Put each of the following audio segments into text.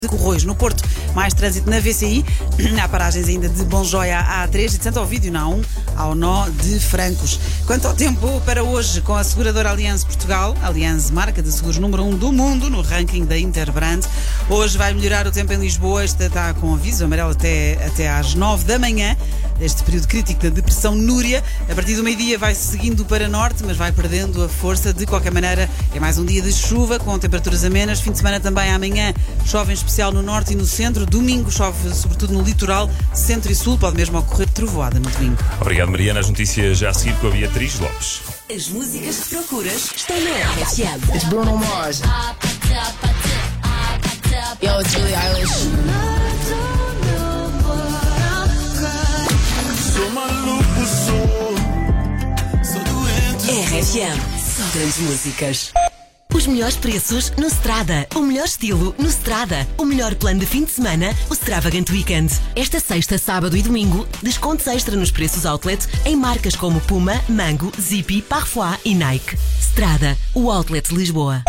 de Corroios. No Porto, mais trânsito na VCI, há paragens ainda de Bonjoia à A3 e de Santo Ovídio na A1 ao nó de Francos. Quanto ao tempo para hoje, com a seguradora Allianz Portugal, Allianz, marca de seguros número 1 do mundo no ranking da Interbrand. Hoje vai melhorar o tempo em Lisboa, está com aviso amarelo até às 9 da manhã. Este período crítico da depressão Núria, a partir do meio-dia vai seguindo para norte, mas vai perdendo a força. De qualquer maneira, é mais um dia de chuva, com temperaturas amenas. Fim de semana também, amanhã chove em especial no norte e no centro. Domingo chove sobretudo no litoral, centro e sul. Pode mesmo ocorrer trovoada no domingo. Obrigado, Mariana. As notícias já a seguir com a Beatriz Lopes. As músicas que procuras estão na RFM. It's Bruno Mars. Yo, it's Billie Eilish. RFM, só grandes músicas. Os melhores preços no Strada. O melhor estilo no Strada. O melhor plano de fim de semana, o Stravagant Weekend. Esta sexta, sábado e domingo, descontos extra nos preços outlet em marcas como Puma, Mango, Zippy, Parfois e Nike. Strada, o outlet de Lisboa.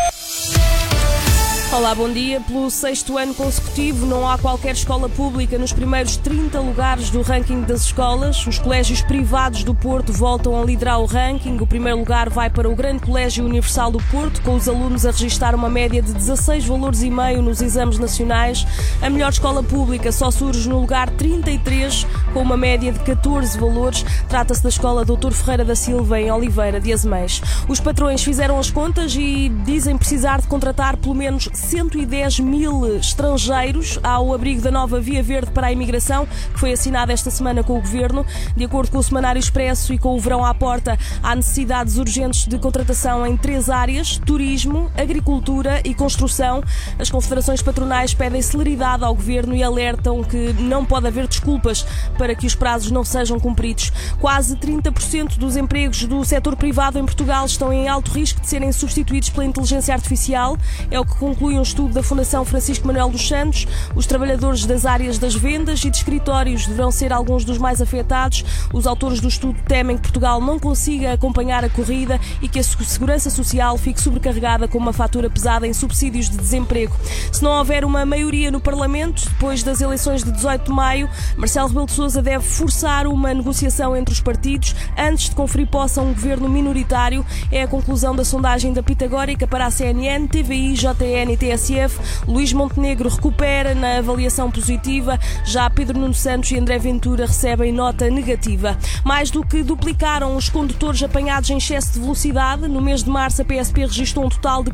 Olá, bom dia. Pelo 6º ano consecutivo, não há qualquer escola pública nos primeiros 30 lugares do ranking das escolas. Os colégios privados do Porto voltam a liderar o ranking. O primeiro lugar vai para o Grande Colégio Universal do Porto, com os alunos a registrar uma média de 16 valores e meio nos exames nacionais. A melhor escola pública só surge no lugar 33, com uma média de 14 valores. Trata-se da Escola Dr. Ferreira da Silva, em Oliveira de Azeméis. Os patrões fizeram as contas e dizem precisar de contratar pelo menos 110 mil estrangeiros ao abrigo da nova Via Verde para a Imigração, que foi assinada esta semana com o Governo. De acordo com o Semanário Expresso e com o verão à porta, há necessidades urgentes de contratação em 3 áreas: turismo, agricultura e construção. As confederações patronais pedem celeridade ao Governo e alertam que não pode haver desculpas para que os prazos não sejam cumpridos. Quase 30% dos empregos do setor privado em Portugal estão em alto risco de serem substituídos pela inteligência artificial. É o que conclui um estudo da Fundação Francisco Manuel dos Santos. Os trabalhadores das áreas das vendas e de escritórios deverão ser alguns dos mais afetados. Os autores do estudo temem que Portugal não consiga acompanhar a corrida e que a Segurança Social fique sobrecarregada com uma fatura pesada em subsídios de desemprego. Se não houver uma maioria no Parlamento, depois das eleições de 18 de maio, Marcelo Rebelo de Sousa deve forçar uma negociação entre os partidos antes de conferir posse a um governo minoritário. É a conclusão da sondagem da Pitagórica para a CNN, TVI, JN e TSF. Luís Montenegro recupera na avaliação positiva, já Pedro Nuno Santos e André Ventura recebem nota negativa. Mais do que duplicaram os condutores apanhados em excesso de velocidade. No mês de março, a PSP registrou um total de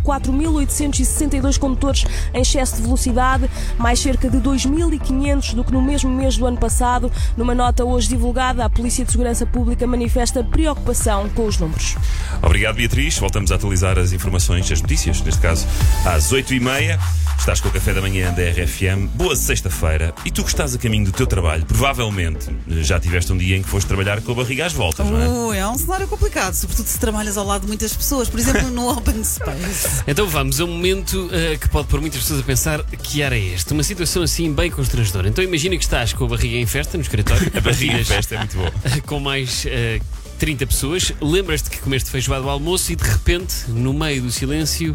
4.862 condutores em excesso de velocidade, mais cerca de 2.500 do que no mesmo mês do ano passado. Numa nota hoje divulgada, a Polícia de Segurança Pública manifesta preocupação com os números. Obrigado, Beatriz. Voltamos a atualizar as informações, as notícias, neste caso, às 8h30. Estás com o Café da Manhã da RFM. Boa sexta-feira. E tu que estás a caminho do teu trabalho, provavelmente já tiveste um dia em que foste trabalhar com a barriga às voltas, não é? É um cenário complicado, sobretudo se trabalhas ao lado de muitas pessoas, por exemplo, no Open Space. Então vamos a um momento que pode pôr muitas pessoas a pensar: que ar é este? Uma situação assim bem constrangedora. Então imagina que estás com a barriga em festa no escritório. A barriga em festa é muito boa. Com mais 30 pessoas. Lembras-te que comeste feijoada ao almoço e de repente, no meio do silêncio,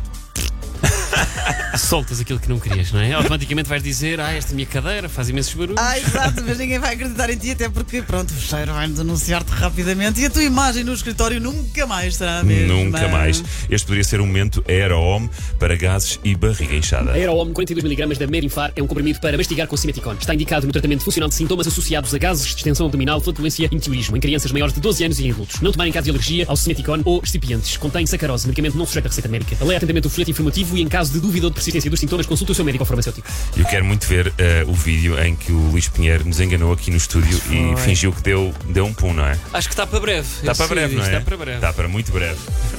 soltas aquilo que não querias, não é? Automaticamente vais dizer: esta minha cadeira faz imensos barulhos. Exato, mas ninguém vai acreditar em ti, até porque, pronto, o cheiro vai denunciar-te rapidamente e a tua imagem no escritório nunca mais será a mesma. Nunca mais. Este poderia ser um momento Aero-Home para gases e barriga inchada. Aero-Home 42mg da Merinfar é um comprimido para mastigar com Simeticone. Está indicado no tratamento funcional de sintomas associados a gases, distensão abdominal, flatulência e meteorismo em crianças maiores de 12 anos e em adultos. Não tomar em caso de alergia ao Simeticone ou recipientes. Contém sacarose, medicamento não sujeito a receita médica. Leia atentamente o folheto informativo e, em caso de dúvida ou de persistência dos sintomas, consulte o seu médico ou farmacêutico. Eu quero muito ver o vídeo em que o Luís Pinheiro nos enganou aqui no estúdio e fingiu que deu um pum, não é? Acho que está para breve. Está para breve, não é? Está para breve. Está para muito breve.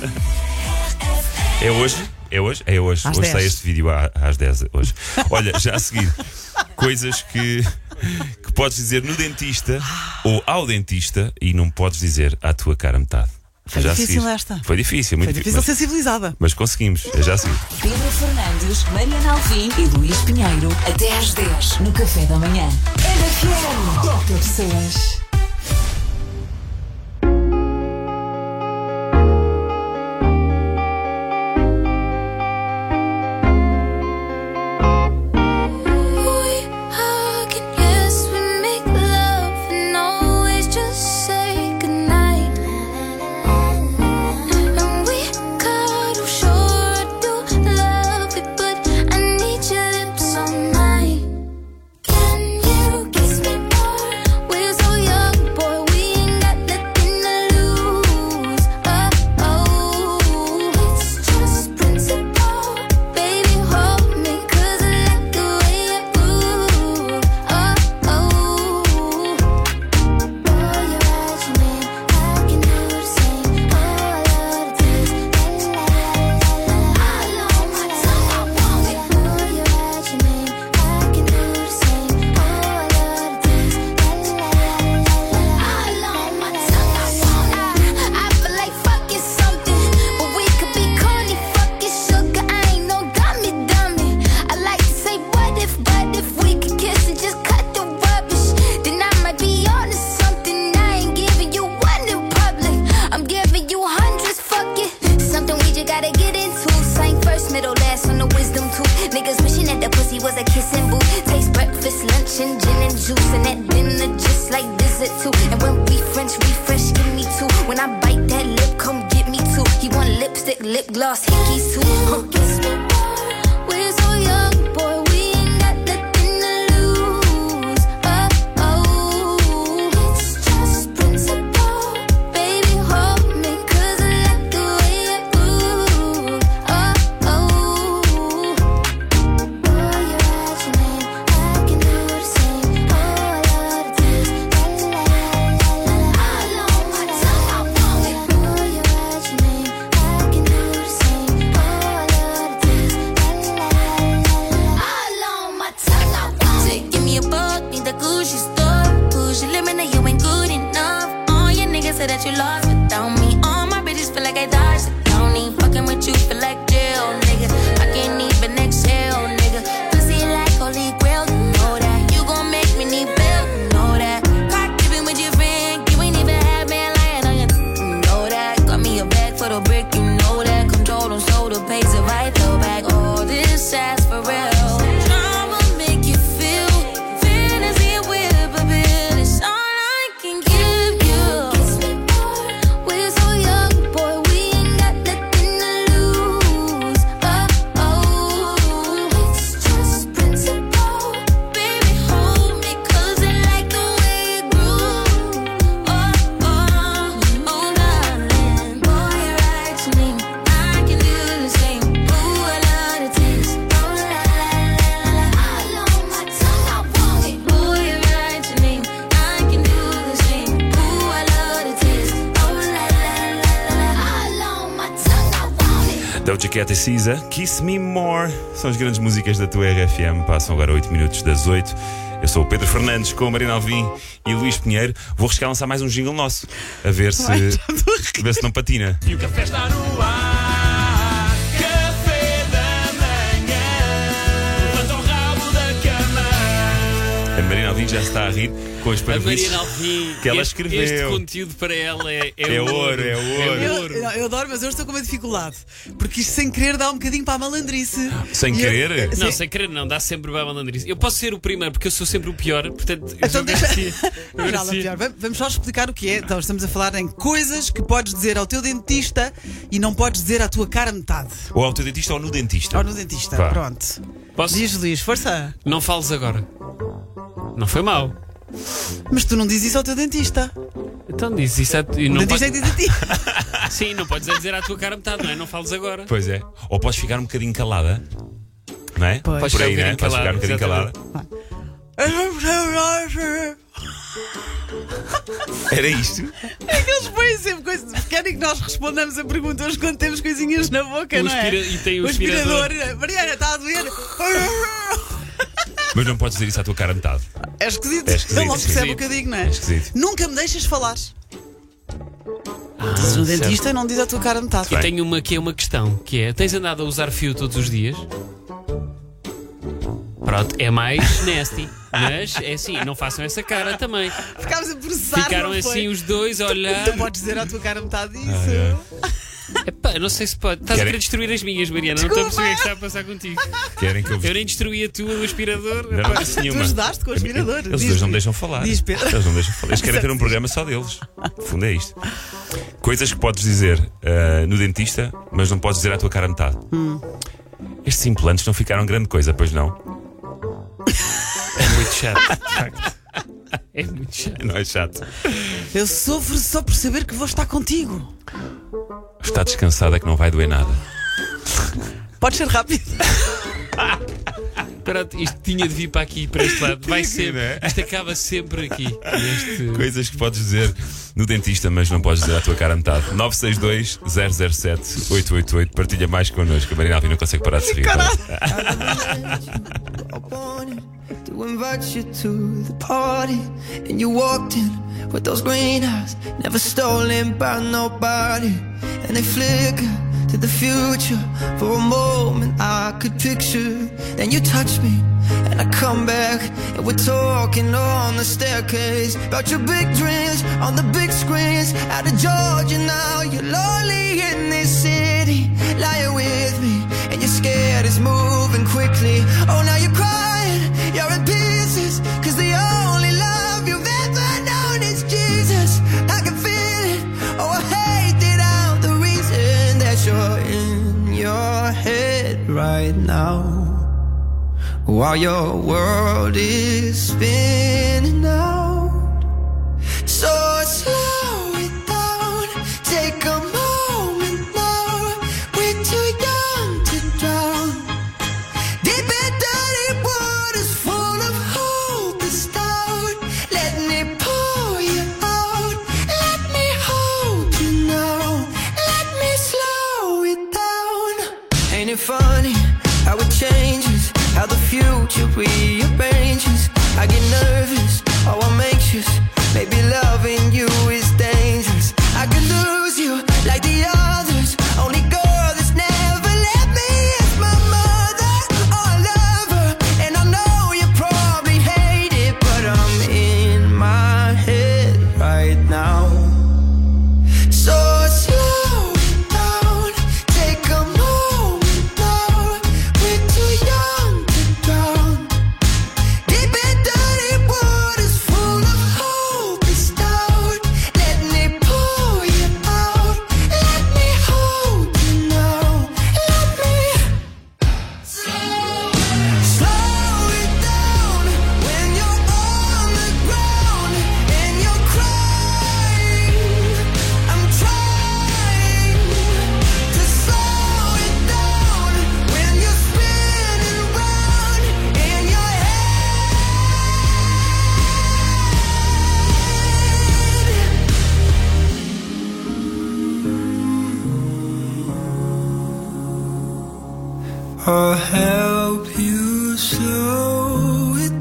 É hoje? É hoje? É hoje. Às Hoje 10. sai este vídeo às 10 hoje. Olha, já a seguir, coisas que podes dizer no dentista ou ao dentista e não podes dizer à tua cara metade. Foi Já a difícil seguir. esta. Foi difícil, muito Foi difícil mas, ser civilizada. mas conseguimos. Já a seguir. Pedro Fernandes, Mariana Alvim e Luís Pinheiro, até às 10 no Café da Manhã. RFM, top pessoas. was a kissing boo. Taste breakfast, lunch, and gin and juice. And at dinner, just like dessert too. And when we French refresh, give me two. When I bite that lip, come get me two. He want lipstick, lip gloss, hickeys too. Kiss me more. We're so young, boy. We ain't got nothing to lose. Oh, oh. It's just principle. Baby, hold me, 'cause I like the way you move. Oh, oh. Boy, you write your name, I can do the same. Oh, I love the taste. La, la, la, la, la. All on my tongue, I want it. Boy, you write your name, I can do the same. Oh, I love the taste. La, la, la, la, la. All on my tongue, I want it. Give me a book, need the Gucci store. Gucci lemonade, you ain't good enough. All your niggas say that you lost without me. All my bitches feel like I dodged the county. Fucking with you feel like jail, nigga. I can't even exhale, nigga. Pussy like holy grail, you know that. You gon' make me need bail, you know that. Caught dipping with your friend, you ain't even have man lying on you know that. Got me a bag for the brick, you know that. Control on shoulder, pays it right, throw back. All this ass for real. I'ma make you feel fantasy with a bill. It's all I can give you. Kiss me more. We're so young, boy. We ain't got nothing to lose. Oh, oh. It's just principle. Baby, hold me, 'cause I like the way you groove. Oh, oh. Oh, darling. Boy, you write your name, I can do the same. Ooh, I love the taste. Oh, la, la, la, la, la. All on my tongue, I want it. Boy, you write your name, I can do the same. Ooh, I love the taste. Oh, la, la, la, la, la. All on my tongue, I want it. Doja Cat e Cisa, Kiss Me More. São as grandes músicas da tua RFM. Passam agora 8 minutos das 8. Eu sou o Pedro Fernandes com a Marina Alvim e Luís Pinheiro. Vou arriscar lançar mais um jingle nosso. A ver se não patina. E o café está no ar. Café da manhã. Levanta o rabo da cama. A Marina Alvim já está a rir com as A parvoíces Marina Alvim, que ela este escreveu. conteúdo para ela é ouro, é ouro. Eu adoro, mas eu estou com uma dificuldade. Porque isto sem querer dá um bocadinho para a malandrice. Sem querer? Não, sem querer não, dá sempre bem a malandrice. Eu posso ser o primeiro porque eu sou sempre o pior, portanto eu Então sou deixa. Garcia. Não, já lá pior. Vamos só explicar o que é. Então, estamos a falar em coisas que podes dizer ao teu dentista e não podes dizer à tua cara metade. Ou ao teu dentista ou no dentista. Ou no dentista. Vá. Pronto. Posso? Diz, Luís, força. Não fales agora. Não foi mal. Mas tu não dizes isso ao teu dentista. Então diz isso e O não dentista é que diz a ti. Sim, não podes dizer à tua cara metade, não é? Não fales agora. Pois é. Ou podes ficar um bocadinho calada. Não é? Pois. Por aí, Podes não é? ficar um Podes ficar um bocadinho calada. bocadinho Era isto? É que eles põem sempre coisas. Querem que nós respondamos a perguntas quando temos coisinhas na boca, não é? E tem o aspirador. Mariana, está a doer. Mas não podes dizer isso à tua cara metade. É esquisito. É esquisito, Ele não percebe esquisito. o que eu digo, não é? É esquisito. Nunca me deixas falar. Dizes no dentista e não diz à tua cara metade. Eu tenho uma que é uma questão, que é: tens andado a usar fio todos os dias? Pronto, é mais nasty. Mas é assim, não façam essa cara também. Ficámos a processar. Ficaram não foi? assim os dois a olhar. Tu podes dizer à tua cara metade disso. Epá, não sei se pode. Estás a querer destruir as minhas, Mariana. Não estou a perceber o que está a passar contigo. Querem que eu Eu nem destruí a tua do aspirador. Não, Epá. não disse nenhuma. Tu ajudaste com o aspirador. Eles Diz, dois não me deixam falar. diz, Pedro. Eles não deixam falar. Eles querem ter um programa só deles. No fundo é isto. Coisas que podes dizer no dentista, mas não podes dizer à tua cara metade. Estes implantes não ficaram grande coisa, pois não? É muito chato, de facto. É muito chato. Não é chato. Eu sofro só por saber que vou estar contigo. Está descansada que não vai doer nada. Pode ser rápido. Pronto, isto tinha de vir para aqui, para este lado. Vai Tinha que, sempre. não é? Isto acaba sempre aqui. Neste... Coisas que podes dizer no dentista, mas não podes dizer à tua cara metade. 962-007-888. Partilha mais connosco. A Marina Alvim não consegue parar de se rir. To invite you to the party, and you walked in with those green eyes, never stolen by nobody, and they flicker to the future. For a moment I could picture, then you touch me and I come back And we're talking on the staircase about your big dreams on the big screens. Out of Georgia now, you're lonely in this city, lying with me, and you're scared it's moving quickly. Oh, now you're crying, you're in pieces, 'cause the only love you've ever known is Jesus. I can feel it, oh I hate it out, the reason that you're in your head right now, while your world is spinning out. So slow it down, take a moment now. We're too young to drown, deep in dirty waters full of hope is down. Let me pull you out, let me hold you now, let me slow it down. Ain't it funny how it changes, how the future rearranges? I get nervous, oh I'm anxious, maybe loving you is dangerous. I could lose you like the others, only girl that's never let me is my mother. Oh I love her, and I know you probably hate it, but I'm in my head right now. So slow it down, take a moment now. We're too young to drown, deep in dirty waters full of hope is down. Let me pull you out, let me hold you now, let me slow it down. When you're on the ground and you're crying, I'm trying to slow it down. When you're spinning round in your head. I'll help you slow it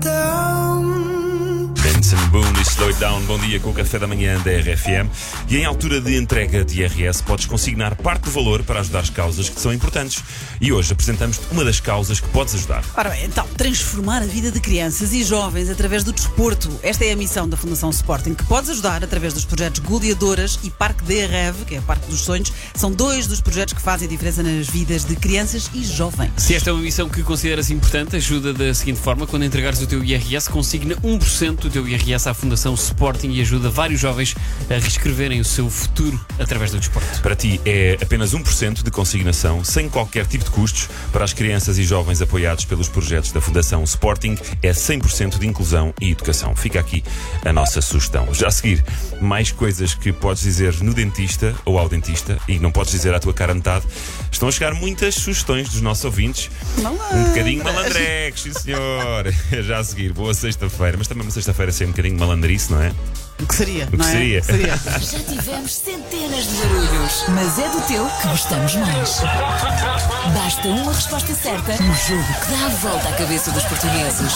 down. Benson Boone e Slow It Down. Bom dia com o café da manhã da RFM. E em altura de entrega de IRS podes consignar parte do valor para ajudar as causas que são importantes. E hoje apresentamos-te uma das causas que podes ajudar. Ora bem, então, transformar a vida de crianças e jovens através do desporto. Esta é a missão da Fundação Sporting, que podes ajudar através dos projetos Goleadoras e Parque DREV, que é o Parque dos Sonhos. São dois dos projetos que fazem a diferença nas vidas de crianças e jovens. Se esta é uma missão que consideras importante, ajuda da seguinte forma: quando entregares o teu IRS, consigna 1% do teu IRS à Fundação Sporting e ajuda vários jovens a reescreverem o seu futuro através do desporto. Para ti é apenas 1% de consignação, sem qualquer tipo de custos. Para as crianças e jovens apoiados pelos projetos da Fundação Sporting, é 100% de inclusão e educação. Fica aqui a nossa sugestão. Já a seguir, mais coisas que podes dizer no dentista ou ao dentista e não podes dizer à tua cara metade. Estão a chegar muitas sugestões dos nossos ouvintes. Um bocadinho malandrex, sim senhor. Já a seguir, boa sexta-feira. Mas também uma sexta-feira sem um bocadinho malandrice, não é? O que seria? O que seria? Já tivemos centenas de barulhos, mas é do teu que gostamos mais. Basta uma resposta certa no jogo que dá a volta à cabeça dos portugueses.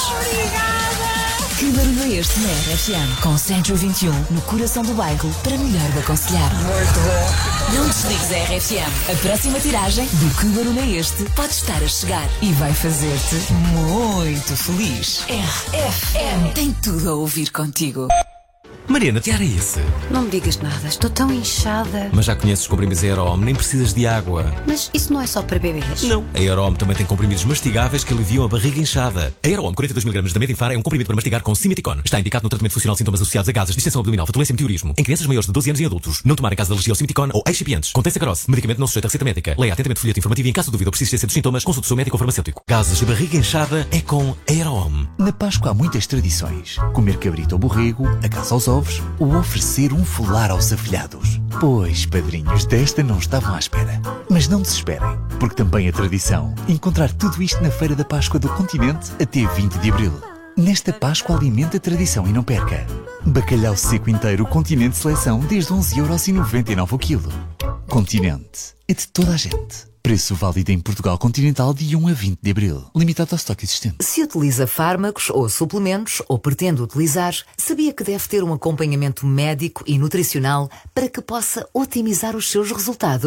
Que barulho é este na RFM? Com Centro 21, no coração do bairro, para melhor o aconselhar. Muito bom. Não desligues a RFM. A próxima tiragem do Que Barulho é Este pode estar a chegar e vai fazer-te muito feliz. RFM tem tudo a ouvir contigo. Mariana, que ar é esse? Não me digas nada, estou tão inchada. Mas já conheces os comprimidos Aerom, nem precisas de água. Mas isso não é só para bebês? Não. A Aerom também tem comprimidos mastigáveis que aliviam a barriga inchada. A Aerom, 42mg da Medinfar, é um comprimido para mastigar com Simeticone. Está indicado no tratamento funcional de sintomas associados a gases, distensão abdominal, flatulência e meteorismo. Em crianças maiores de 12 anos e adultos. Não tomar em caso de alergia ao Simeticone ou excipientes. Contém sacarose. Medicamento não sujeito a receita médica. Leia atentamente o folheto informativo e em caso de dúvida ou persistência dos sintomas, consulte o seu médico ou farmacêutico. Gases e barriga inchada é com Aerom. Na Páscoa há muitas tradições. Comer cabrito ou borrego, a caça aos ovos ou oferecer um folar aos afilhados. Pois, padrinhos, desta não estavam à espera. Mas não desesperem, porque também é tradição encontrar tudo isto na Feira da Páscoa do Continente até 20 de Abril. Nesta Páscoa alimenta a tradição e não perca. Bacalhau seco inteiro Continente Seleção desde 11,99€ o quilo. Continente, é de toda a gente. Preço válido em Portugal Continental de 1 a 20 de Abril. Limitado ao estoque existente. Se utiliza fármacos ou suplementos, ou pretende utilizar, sabia que deve ter um acompanhamento médico e nutricional para que possa otimizar os seus resultados?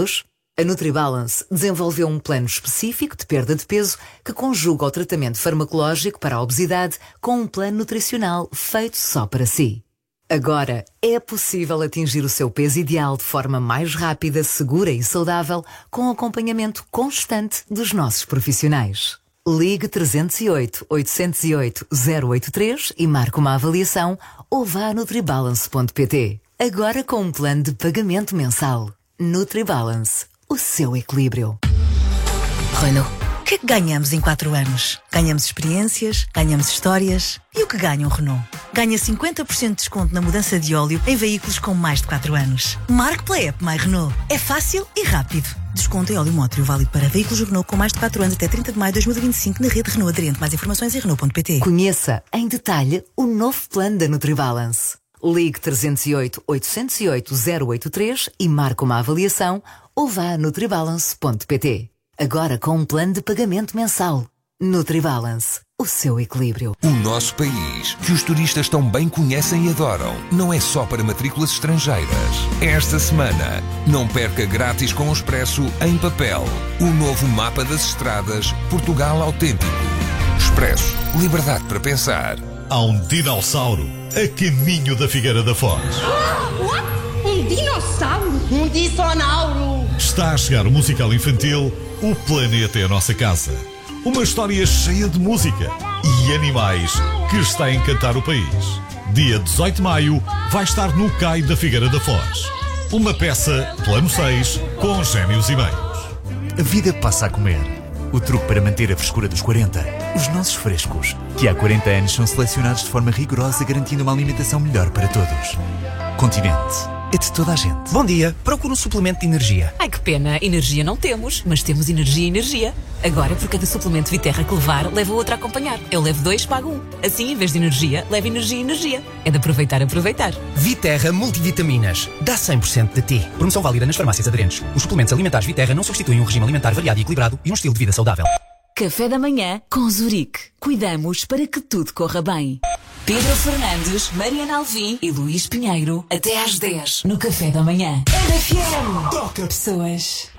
A NutriBalance desenvolveu um plano específico de perda de peso que conjuga o tratamento farmacológico para a obesidade com um plano nutricional feito só para si. Agora é possível atingir o seu peso ideal de forma mais rápida, segura e saudável com acompanhamento constante dos nossos profissionais. Ligue 308 808 083 e marque uma avaliação ou vá a nutribalance.pt. Agora com um plano de pagamento mensal. NutriBalance, o seu equilíbrio. Renault. O que é que ganhamos em 4 anos? Ganhamos experiências, ganhamos histórias. E o que ganha um Renault? Ganha 50% de desconto na mudança de óleo em veículos com mais de 4 anos. Marque pela app My Renault. É fácil e rápido. Desconto em óleo Mótrio válido para veículos Renault com mais de 4 anos até 30 de maio de 2025 na rede Renault aderente. Mais informações em Renault.pt. Conheça em detalhe o novo plano da NutriBalance. Ligue 308 808 083 e marque uma avaliação ou vá a nutribalance.pt. Agora com um plano de pagamento mensal. NutriBalance, o seu equilíbrio. O nosso país, que os turistas tão bem conhecem e adoram, não é só para matrículas estrangeiras. Esta semana, não perca grátis com o Expresso em papel o novo mapa das estradas Portugal Autêntico. Expresso, liberdade para pensar. Há um dinossauro a caminho da Figueira da Foz. Um dinossauro? Um dinossauro! Está a chegar o musical infantil O Planeta é a Nossa Casa. Uma história cheia de música e animais que está a encantar o país. Dia 18 de maio vai estar no Cais da Figueira da Foz. Uma peça, plano 6, com génios e meios. A vida passa a comer. O truque para manter a frescura dos 40. Os nossos frescos, que há 40 anos são selecionados de forma rigorosa, garantindo uma alimentação melhor para todos. Continente. É de toda a gente. Bom dia, procuro um suplemento de energia. Ai, que pena, energia não temos, mas temos energia e energia. Agora, por cada suplemento Viterra que levar, leva outro a acompanhar. Eu levo 2, pago 1. Assim, em vez de energia, levo energia e energia. É de aproveitar. Viterra Multivitaminas. Dá 100% de ti. Promoção válida nas farmácias aderentes. Os suplementos alimentares Viterra não substituem um regime alimentar variado e equilibrado e um estilo de vida saudável. Café da manhã com Zurique. Cuidamos para que tudo corra bem. Pedro Fernandes, Mariana Alvim e Luís Pinheiro. Até às 10 no Café da Manhã. RFM. Toca pessoas.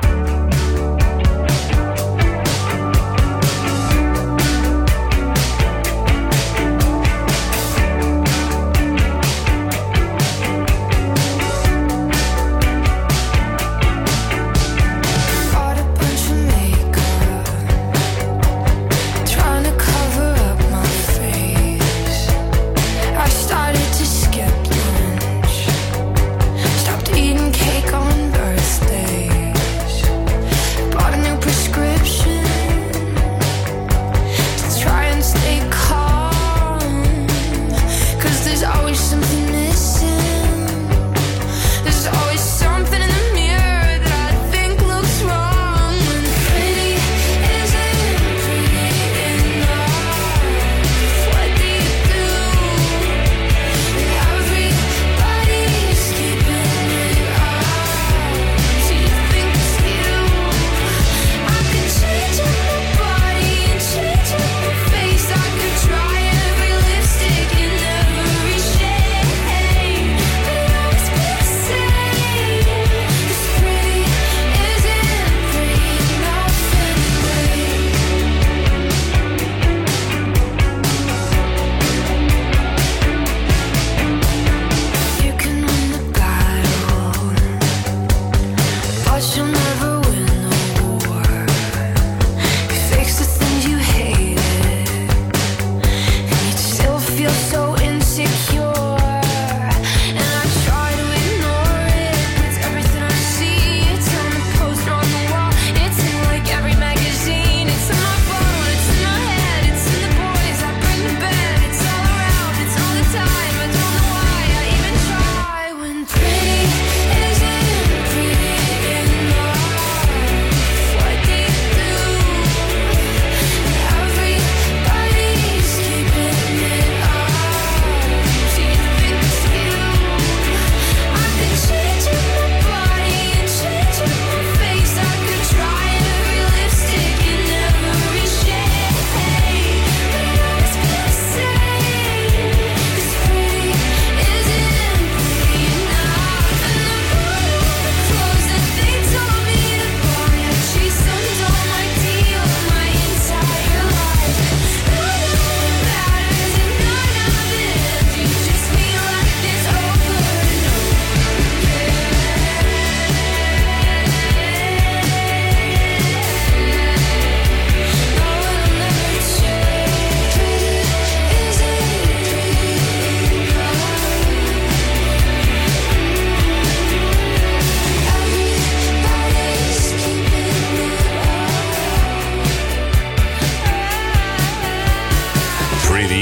Stopped eating cake on birthdays.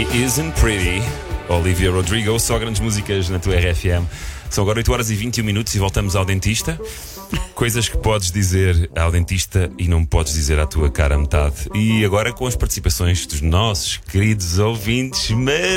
Isn't Pretty, Olivia Rodrigo. Só grandes músicas na tua RFM. São agora 8h21 e voltamos ao dentista. Coisas que podes dizer ao dentista e não podes dizer à tua cara a metade. E agora com as participações dos nossos queridos ouvintes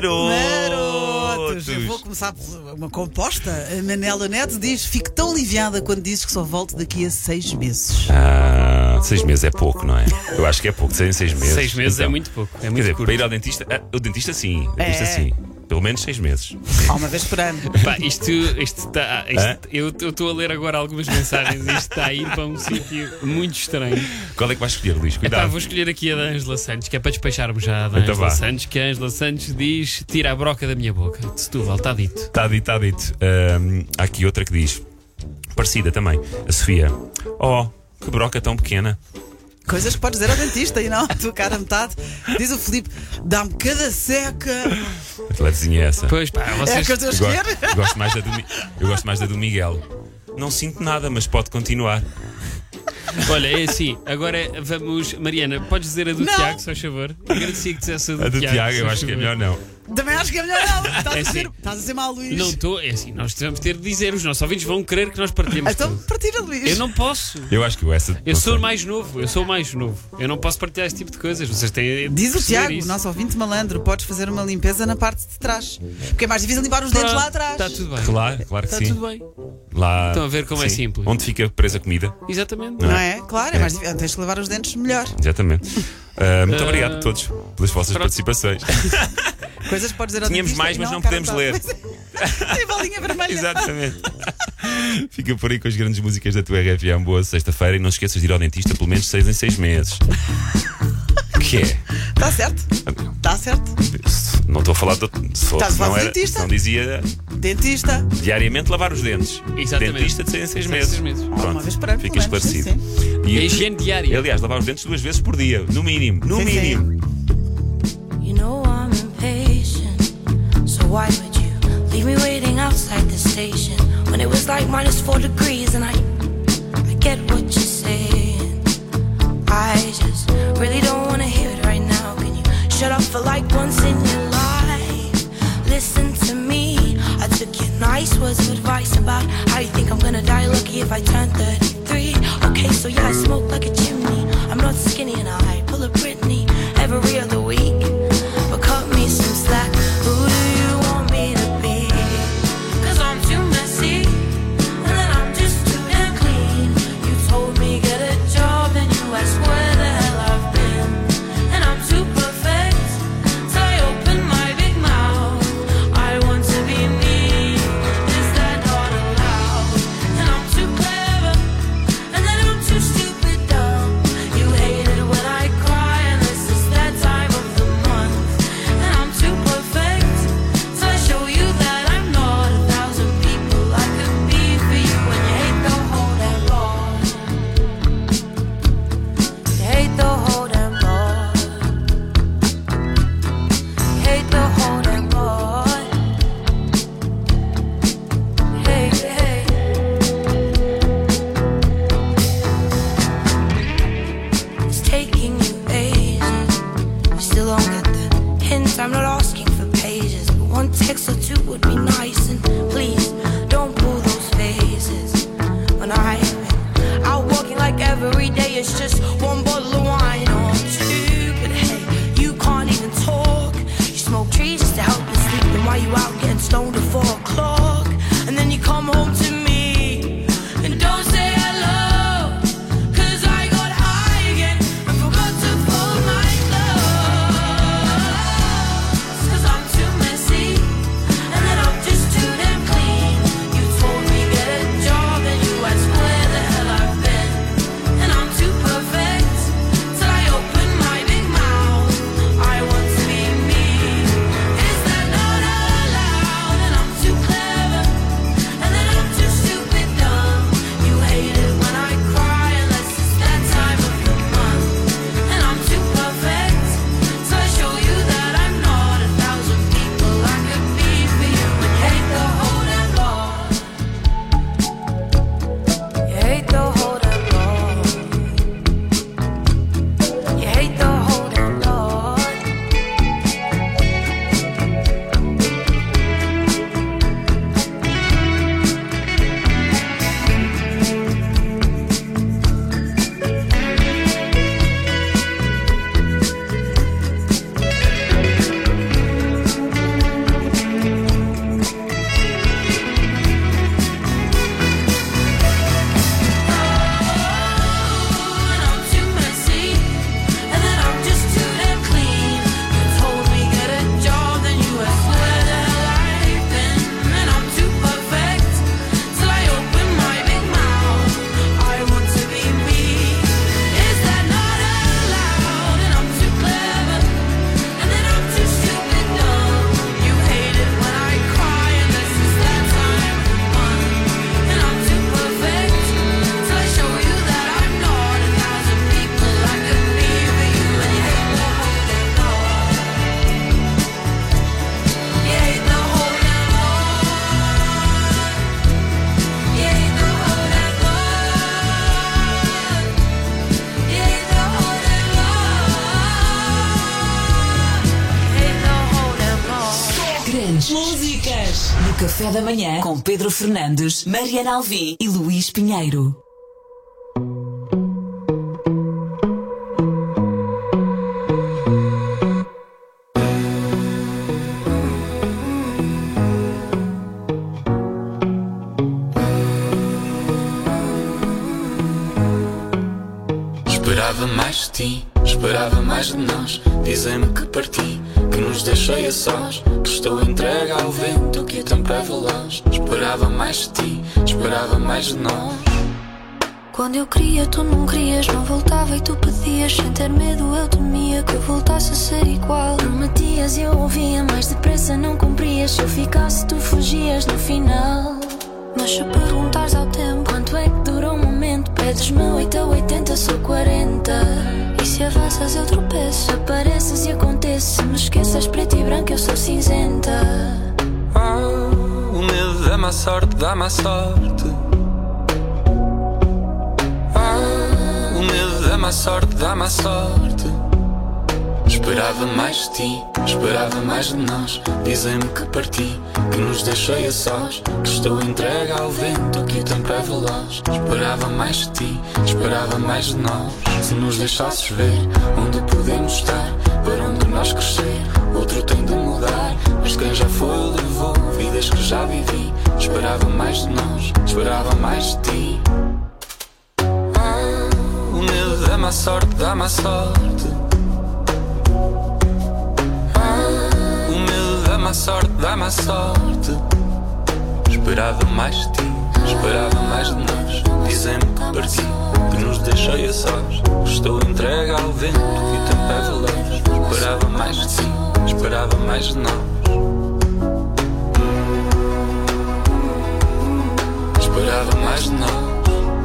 marotos. Eu vou começar por uma composta. A Manela Neto diz: fico tão aliviada quando dizes que só volto daqui a 6 meses. 6 meses é pouco, não é? Eu acho que é pouco, 6 meses. 6 meses então, é muito pouco. É muito quer dizer, curto. para ir ao dentista, o dentista sim. O dentista sim. Pelo menos 6 meses. Uma vez por ano. Pá, isto está. Eu estou a ler agora algumas mensagens. Isto está a ir para um sítio muito estranho. Qual é que vais escolher, Luís? Cuidado. Vou escolher aqui a da Ângela Santos, que é para despecharmos já a da Então Ângela vá. Santos, que a Ângela Santos diz: tira a broca da minha boca. De Setúbal, está dito. Está dito, está dito. Há aqui outra que diz, parecida também, a Sofia: oh, que broca tão pequena. Coisas que podes dizer ao dentista e não à tua cara a metade. Diz o Filipe: dá-me cada seca. A levezinha é essa. Pois pá, vocês... É que eu estou a escolher. Eu gosto mais da do Miguel. Não sinto nada, mas pode continuar. Olha, é assim, agora vamos. Mariana, podes dizer a do Não. Tiago, se faz favor? Agradecia que dissesse a do A do Tiago. Tiago se eu faz acho que é favor. melhor não. Também acho que é melhor não. assim, Estás a ser mal, Luís. Não estou, é assim, nós vamos ter de dizer, os nossos ouvintes vão querer que nós partilhemos. Então tudo. partilha, Luís. Eu não posso. Eu acho que essa. Eu sou mais novo, eu não posso partilhar esse tipo de coisas. Vocês têm de Diz o perceber Tiago, isso. nosso ouvinte malandro: podes fazer uma limpeza na parte de trás. Porque é mais difícil limpar os dentes lá atrás. Está tudo bem. Claro que Está sim. tudo bem. Lá, Estão a ver como é sim. simples. Onde fica presa a comida. Exatamente. Não é? Claro, é mais difícil. Tens que lavar os dentes melhor. Exatamente. Muito obrigado a todos pelas vossas Pronto. participações. Coisas que podes dizer ao Tínhamos dentista mais, e mas à não cara podemos a ler. metade. Tem bolinha vermelha. Exatamente. Fica por aí com as grandes músicas da tua RFM. Boa sexta-feira e não esqueças de ir ao dentista pelo menos 6 em 6 meses. Que é? Está certo. Está certo. Não estou a falar de. Estás a falar de dentista? Não dizia Dentista. diariamente lavar os dentes. Exatamente. Dentista de 6 em 6 6 em meses. 6 meses. Pronto. Uma vez por ano, Fica pelo menos, esclarecido. sim, E, É higiene diária. aliás, lavar os dentes 2 vezes por dia. No mínimo. No Sim, sim. mínimo. You know I'm impatient, so why would you leave me waiting outside the station when it was like -4 degrees? And I get what you're saying. I just really don't wanna hear it right now. Can you shut up for like once in your life? Listen to me. I took your nice words of advice about how you think I'm gonna die lucky if I turn 33. Okay, so yeah, I smoke like a chimney. I'm not skinny and I pull a Britney every other week. But cut me some slack. Who do you want me to be? 'Cause I'm too messy, and then I'm just too damn clean. You told me get a job, and you asked where the hell I've been. And I'm too perfect, so I open my big mouth. I want to be me. Is that not allowed? And I'm too clever, and then I'm too stupid dumb. You hate it when I cry, and this is that time of the month. And I'm too perfect, so I show you that I'm not 1,000 people I could be for you. When you hate the whole damn lot, you hate the whole damn lot, you hate the whole damn lot. Hey, hey. It's taking you ages. You still don't get the hint. I'm not asking for pages, but one text or two would be nice. And please don't pull those phases. When I'm out walking like every day, it's just one bottle of wine or two. But hey, you can't even talk. You smoke trees just to help you sleep. Then why you out getting stoned at 4 o'clock? And then you come home to me and don't say hello. 'Cause I got high again and forgot to fold my clothes. 'Cause I'm too messy, and then I'm just too damn clean. You told me get a job, and you asked where the hell I've been. And I'm too perfect, till I open my big mouth. I want to be me. Is that not allowed? Grandes músicas. No Café da Manhã com Pedro Fernandes, Mariana Alvim e Luís Pinheiro. Esperava mais de ti, esperava mais de nós. Dizem-me que parti, que nos deixei a sós, que estou entregue ao vento, que o tempo é veloz. Esperava mais de ti, esperava mais de nós. Quando eu queria, tu não querias, não voltava e tu pedias. Sem ter medo eu temia que eu voltasse a ser igual. Prometias e eu ouvia, mais depressa não cumprias. Se eu ficasse tu fugias no final. Mas se perguntares ao tempo quanto é que durou um momento, pedes-me 8 a 80, sou 40. E se avanças eu tropeço, apareces e aconteço. Se me esqueças preto e branco eu sou cinzenta. O medo dá-me a sorte, dá-me a sorte. O medo dá-me a sorte, dá-me a sorte. Esperava mais de ti, esperava mais de nós. Dizem-me que parti, que nos deixei a sós, que estou entregue ao vento, que o tempo é veloz. Esperava mais de ti, esperava mais de nós. Se nos deixasses ver onde podemos estar, para onde nós crescer, outro tem de mudar. Mas quem já foi levou vidas que já vivi. Esperava mais de nós, esperava mais de ti. O medo dá-me a sorte, dá-me a sorte. Dá-me a sorte, dá-me a sorte. Esperava mais de ti, esperava mais de nós. Dizem-me que parti, que nos deixei a sós, que estou entregue ao vento, que o tempo é veloz. Esperava mais de ti, esperava mais de nós. Esperava mais de nós.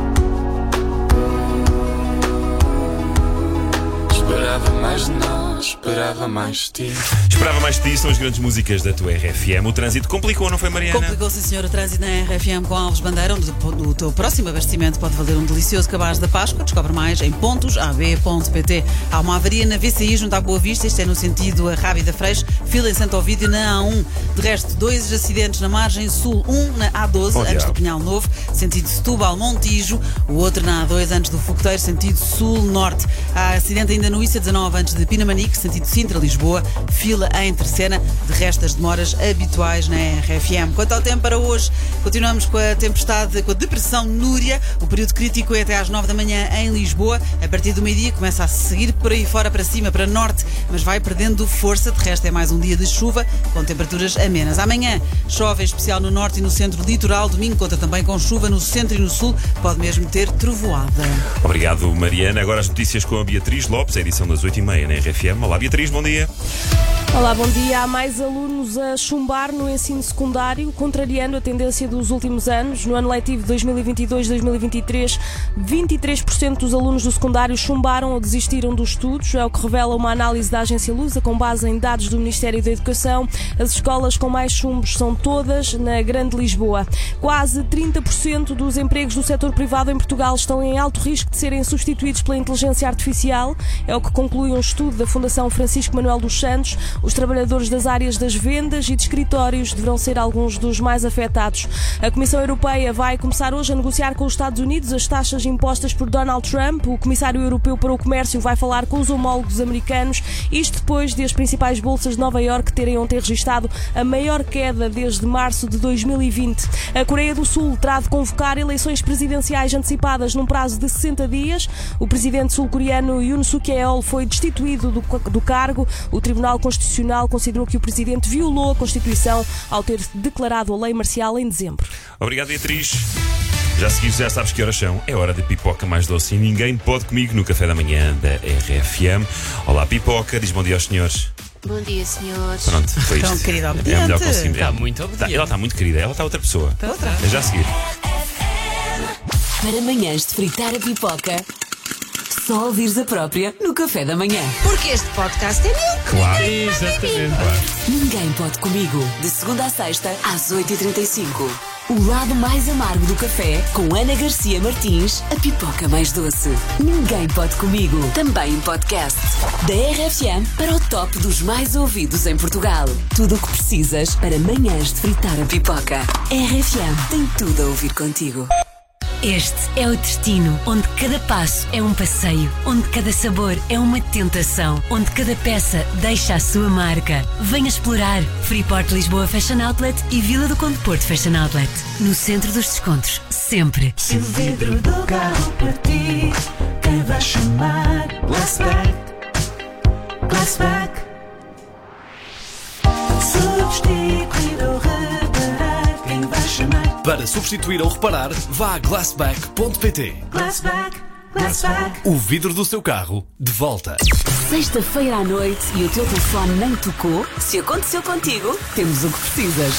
Esperava mais de nós, esperava mais de ti. Esperava mais de ti, são as grandes músicas da tua RFM. O trânsito complicou, não foi, Mariana? Complicou, sim, senhor. O trânsito na RFM com Alves Bandeira, onde o teu próximo abastecimento pode valer um delicioso cabaz da Páscoa. Descobre mais em pontos.ab.pt. Há uma avaria na VCI junto à Boa Vista, isto é no sentido a Rábida Freixo, fila em Santo Ovídio na A1. De resto, 2 acidentes na margem sul, um na A12, antes do Pinhal Novo, sentido Setúbal-Montijo, o outro na A2, antes do Fogoteiro, sentido sul-norte. Há acidente ainda no IC19, antes de Pinamanique, sentido Sintra-Lisboa, fila em Terceira. De resto, as demoras habituais na RFM. Quanto ao tempo para hoje, continuamos com a tempestade, com a depressão Núria. O período crítico é até às 9 da manhã em Lisboa. A partir do meio-dia começa a seguir por aí fora para cima, para norte, mas vai perdendo força. De resto, é mais um dia de chuva, com temperaturas amenas. Amanhã chove, em especial no norte e no centro litoral. Domingo conta também com chuva no centro e no sul. Pode mesmo ter trovoada. Obrigado, Mariana. Agora as notícias com a Beatriz Lopes, a edição das 8h30 na RFM. Olá, Beatriz, bom dia. Olá, bom dia. Há mais alunos a chumbar no ensino secundário, contrariando a tendência dos últimos anos. No ano letivo 2022-2023, 23% dos alunos do secundário chumbaram ou desistiram dos estudos. É o que revela uma análise da agência Lusa, com base em dados do Ministério da Educação. As escolas com mais chumbos são todas na Grande Lisboa. Quase 30% dos empregos do setor privado em Portugal estão em alto risco de serem substituídos pela inteligência artificial. É o que conclui um estudo da Fundação Francisco Manuel dos Santos. Os trabalhadores das áreas das vendas e de escritórios deverão ser alguns dos mais afetados. A Comissão Europeia vai começar hoje a negociar com os Estados Unidos as taxas impostas por Donald Trump. O Comissário Europeu para o Comércio vai falar com os homólogos americanos, isto depois de as principais bolsas de Nova Iorque terem ontem registado a maior queda desde março de 2020. A Coreia do Sul terá de convocar eleições presidenciais antecipadas num prazo de 60 dias. O presidente sul-coreano Yoon Suk-yeol foi destituído do cargo. O Tribunal Constitucional considerou que o presidente violou a Constituição ao ter declarado a lei marcial em dezembro. Obrigado, Beatriz. Já seguiste, já sabes que horas são. É hora de pipoca mais doce e ninguém pode comigo no café da manhã da RFM. Olá, pipoca, diz bom dia aos senhores. Bom dia, senhores. Pronto, foi isto. Tão querida, é a melhor que conseguimos. Está muito obediente. Ela está muito querida, ela está outra pessoa. Está outra. É já a seguir. Para manhãs de fritar a pipoca, só ouvires a própria no café da manhã. Porque este podcast é meu. Claro. Exatamente. Ninguém pode comigo. De segunda a sexta, às 8h35. O lado mais amargo do café, com Ana Garcia Martins, a pipoca mais doce. Ninguém pode comigo, também em podcast. Da RFM para o top dos mais ouvidos em Portugal. Tudo o que precisas para manhãs de fritar a pipoca. RFM tem tudo a ouvir contigo. Este é o destino, onde cada passo é um passeio, onde cada sabor é uma tentação, onde cada peça deixa a sua marca. Venha explorar Freeport Lisboa Fashion Outlet e Vila do Conde Porto Fashion Outlet. No centro dos descontos, sempre. Se o vidro do carro partir, quem vai chamar? Glassback, Glassback. Substituir ou reparar, quem vai chamar? Para substituir ou reparar, vá a glassback.pt. Glassback, Glassback. O vidro do seu carro, de volta. Sexta-feira à noite e o teu telefone nem tocou? Se aconteceu contigo, temos o que precisas.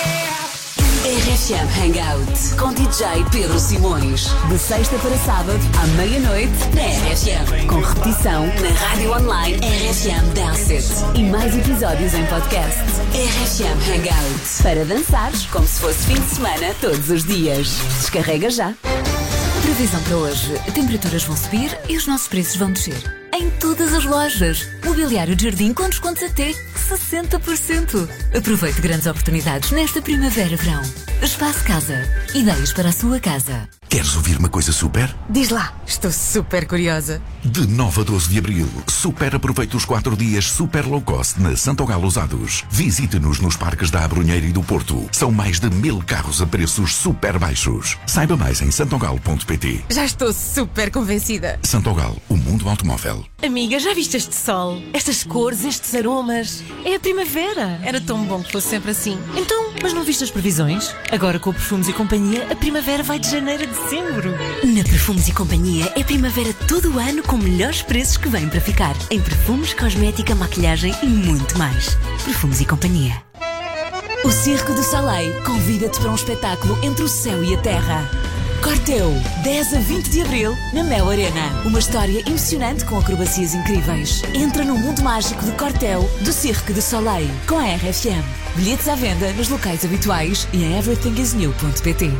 RFM Hangout com DJ Pedro Simões. De sexta para sábado, à meia-noite, na RFM. Com repetição na rádio online RFM Dance e mais episódios em podcast. RFM Hangout. Para dançares como se fosse fim de semana todos os dias. Descarrega já. Previsão para hoje. Temperaturas vão subir e os nossos preços vão descer. Em todas as lojas. Mobiliário de jardim com descontos até 60%. Aproveite grandes oportunidades nesta primavera-verão. Espaço Casa. Ideias para a sua casa. Queres ouvir uma coisa super? Diz lá, estou super curiosa. De 9 a 12 de abril, super aproveita os 4 dias super low cost na Santogal Usados. Visite-nos nos parques da Abrunheira e do Porto. São mais de 1000 carros a preços super baixos. Saiba mais em santogal.pt. Já estou super convencida. Santogal, o mundo automóvel. Amiga, já viste este sol? Estas cores, estes aromas? É a primavera. Era tão bom que fosse sempre assim. Então, mas não viste as previsões? Agora com o Perfumes e Companhia, a primavera vai de janeiro a dezembro. Na Perfumes e Companhia é primavera todo o ano com melhores preços que vêm para ficar. Em perfumes, cosmética, maquilhagem e muito mais. Perfumes e Companhia. O Circo du Soleil convida-te para um espetáculo entre o céu e a terra. Corteu, 10 a 20 de abril, na Mel Arena. Uma história emocionante com acrobacias incríveis. Entra no mundo mágico de Corteu, do Cirque du Soleil, com a RFM. Bilhetes à venda nos locais habituais e em everythingisnew.pt.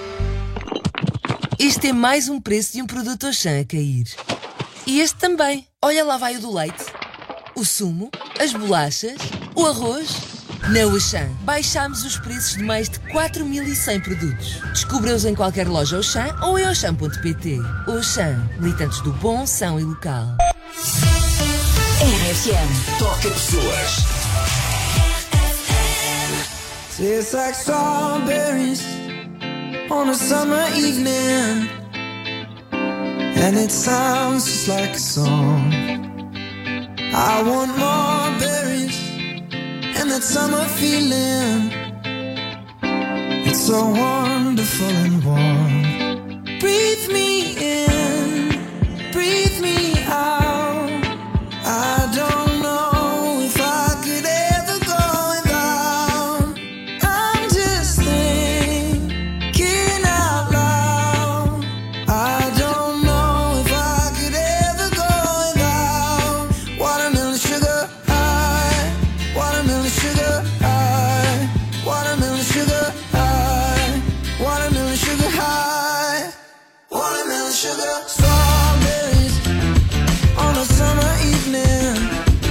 Este é mais um preço de um produto Auchan a cair. E este também. Olha lá vai o do leite, o sumo, as bolachas, o arroz. Na Auchan, baixámos os preços de mais de 4.100 produtos. Descubra-os em qualquer loja Auchan ou em auchan.pt. Auchan, militantes do bom, são e local. RFM. Toca pessoas. Tastes like strawberries on a summer evening, and it sounds just like a song. I want more berries and that summer feeling. It's so wonderful and warm. Breathe me in, breathe me out. I don't know if I could ever go without. I'm just thinking out loud. I don't know if I could ever go without watermelon sugar high, watermelon sugar high, watermelon sugar high, watermelon sugar high, watermelon sugar. Strawberries on a summer evening.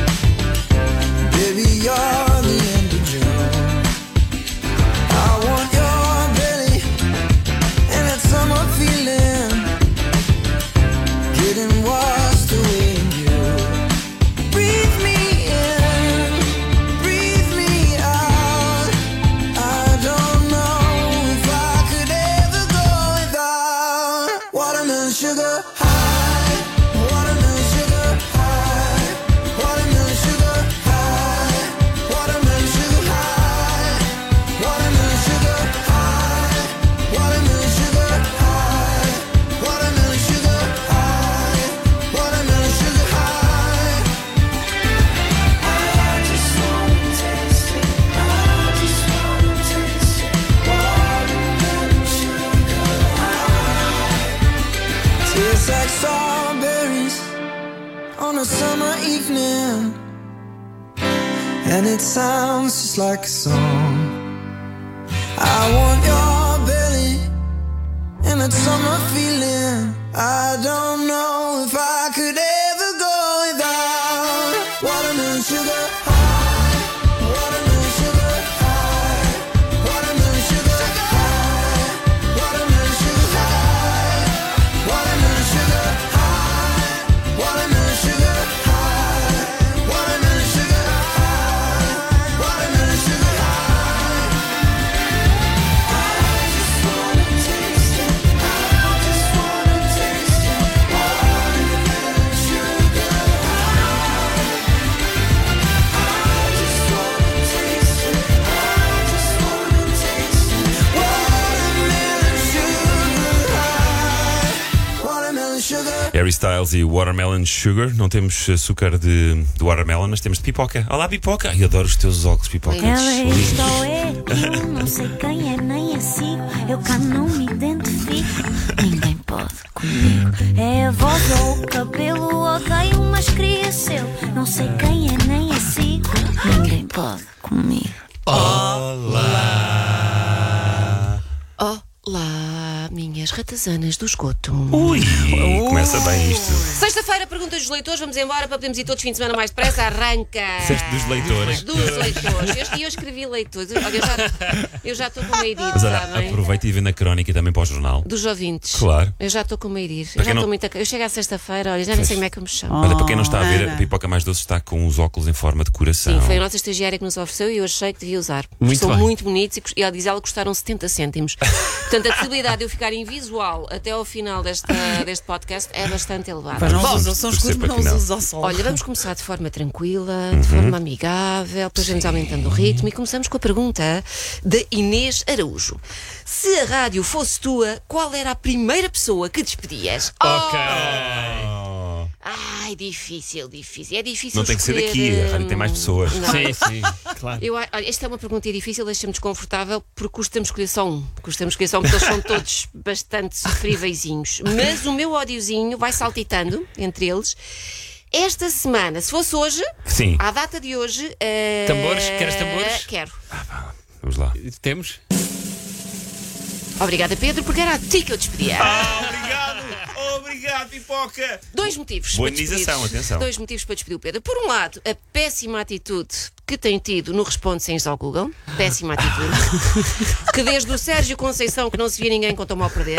Baby, you're the end of June. I want your belly and that summer feeling, getting washed away in you. Breathe me in, breathe me out. I don't know if I could ever go without watermelon sugar high, watermelon sugar high, watermelon sugar high, watermelon sugar high, watermelon sugar high, watermelon sugar high, watermelon sugar high, watermelon sugar high. I just wanna taste it, I just wanna taste it, watermelon sugar high. Tastes like strawberries on a summer evening, and it sounds just like a song. I want your that summer feeling. I don't know if I could ever go without watermelon sugar high, watermelon sugar high, watermelon sugar high, watermelon sugar high, watermelon sugar high, watermelon sugar high, watermelon sugar high, watermelon sugar high. I just wanna taste it. I just wanna taste it. Watermelon sugar high. I just wanna taste it. I just wanna taste it. Watermelon sugar high. Watermelon sugar. Harry Styles e Watermelon Sugar. Não temos açúcar de watermelon, mas temos de pipoca. Olá, pipoca! Eu adoro os teus óculos, pipoca. Ela estou eu, não sei quem é nem assim. Eu cá não me identifico. Ninguém pode comigo. É a voz ou o cabelo. Odeio, mas queria ser. Não sei quem é nem assim. Ninguém pode comigo. Olá, minhas ratazanas do esgoto. Ui, começa bem isto. Sexta-feira, perguntas dos leitores. Vamos embora para podermos ir todos fim de semana mais depressa. Arranca! Disseste dos leitores. Dos leitores. E eu escrevi leitores. Olha, eu já estou com meio de ir, Mas olha, sabem? aproveita e vê na crónica também para o jornal. Dos ouvintes. Claro. Eu já estou com meio de ir. Para quem não- Eu chego à sexta-feira, olha, já nem sei como é que eu me chamo. Olha, para quem não está a ver, a pipoca mais doce está com os óculos em forma de coração. Sim, foi a nossa estagiária que nos ofereceu e eu achei que devia usar. Muito São bem. muito bonitos e ela diz ela custaram 70 cêntimos. Portanto, a possibilidade de eu ficar invisual até ao final deste podcast é bastante elevada. Mas não Bom, os usos são escuros, mas não os usos ao sol. Olha, vamos começar de forma tranquila, de forma amigável, depois vamos aumentando o ritmo e começamos com a pergunta da Inês Araújo. Se a rádio fosse tua, qual era a primeira pessoa que despedias? Ok. Ai, difícil. É difícil Não tem que ser escolher, aqui, a rádio tem mais pessoas. não. Sim, claro. Olha, esta é uma pergunta difícil, deixa-me desconfortável porque custa-me escolher só um. Custa-me escolher só um porque eles são todos bastante sofríveiszinhos. Mas o meu ódiozinho vai saltitando entre eles. Esta semana, se fosse hoje, Sim. à data de hoje. Tambores? Queres tambores? Quero. Vamos lá. Temos? Obrigada, Pedro, porque era a ti que eu despedia. Obrigado, pipoca! Dois motivos. Boa para despedir. indenização, atenção. Dois motivos para despedir o Pedro. Por um lado, a péssima atitude que tem tido no Responde Sem ao Google. Péssima atitude. Que desde o Sérgio Conceição, que não se via ninguém com tão mal perder.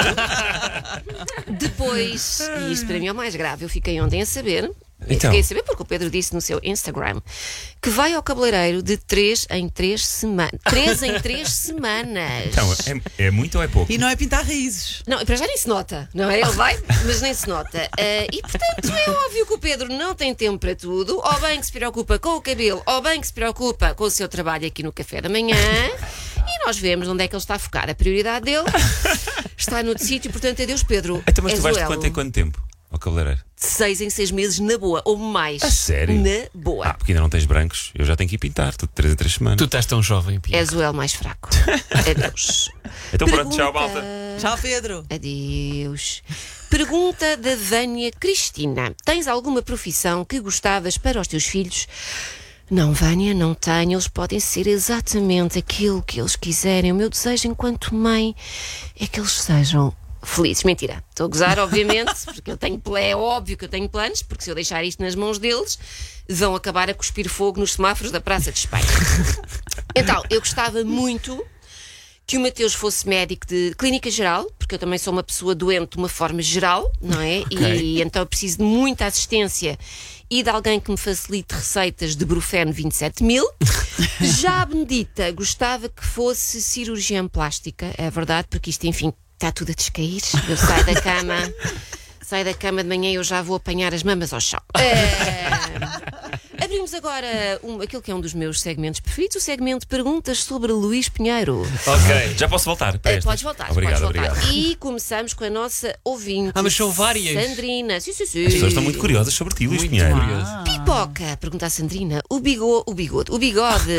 Depois, e isto para mim é o mais grave, eu fiquei ontem a saber. Então. Fiquei a saber porque o Pedro disse no seu Instagram que vai ao cabeleireiro de 3 em 3 semanas. 3 em 3 semanas. Então, é muito ou é pouco? E não é pintar raízes. Não, para já nem se nota, não é? Ele vai, mas nem se nota. E portanto é óbvio que o Pedro não tem tempo para tudo, ou bem que se preocupa com o cabelo, ou bem que se preocupa com o seu trabalho aqui no café da manhã. E nós vemos onde é que ele está a focar. A prioridade dele está no sítio, portanto, adeus, Pedro. Então, mas tu És vais o de elo. quanto em quanto tempo ao cabeleireiro? 6 em 6 meses, na boa, ou mais. A sério? Na boa. Porque ainda não tens brancos, eu já tenho que ir pintar, tudo de 3 em 3 semanas. Tu estás tão jovem, Pia. És o elo mais fraco. Adeus. Então pronto, tchau, malta. Tchau, Pedro. Adeus. Pergunta da Vânia Cristina. Tens alguma profissão que gostavas para os teus filhos? Não, Vânia, não tenho. Eles podem ser exatamente aquilo que eles quiserem. O meu desejo enquanto mãe é que eles sejam felizes. Mentira. Estou a gozar, obviamente, porque é óbvio que eu tenho planos, porque se eu deixar isto nas mãos deles, vão acabar a cuspir fogo nos semáforos da Praça de Espanha. Então, eu gostava muito que o Mateus fosse médico de clínica geral, porque eu também sou uma pessoa doente de uma forma geral, não é? Ok. E então eu preciso de muita assistência e de alguém que me facilite receitas de Brufen 27.000. Já a Benedita gostava que fosse cirurgiã plástica, é verdade, porque isto, enfim, está tudo a descair. Eu saio da cama de manhã e eu já vou apanhar as mamas ao chão. Abrimos agora aquilo que é um dos meus segmentos preferidos, o segmento Perguntas sobre Luís Pinheiro. Ok, já posso voltar? para esta? Podes voltar, Obrigado, podes voltar. obrigado. E começamos com a nossa ouvinte. Mas são várias. Sandrina. Sim. As pessoas estão muito curiosas sobre ti, Luís Pinheiro. Pipoca, pergunta a Sandrina. O bigode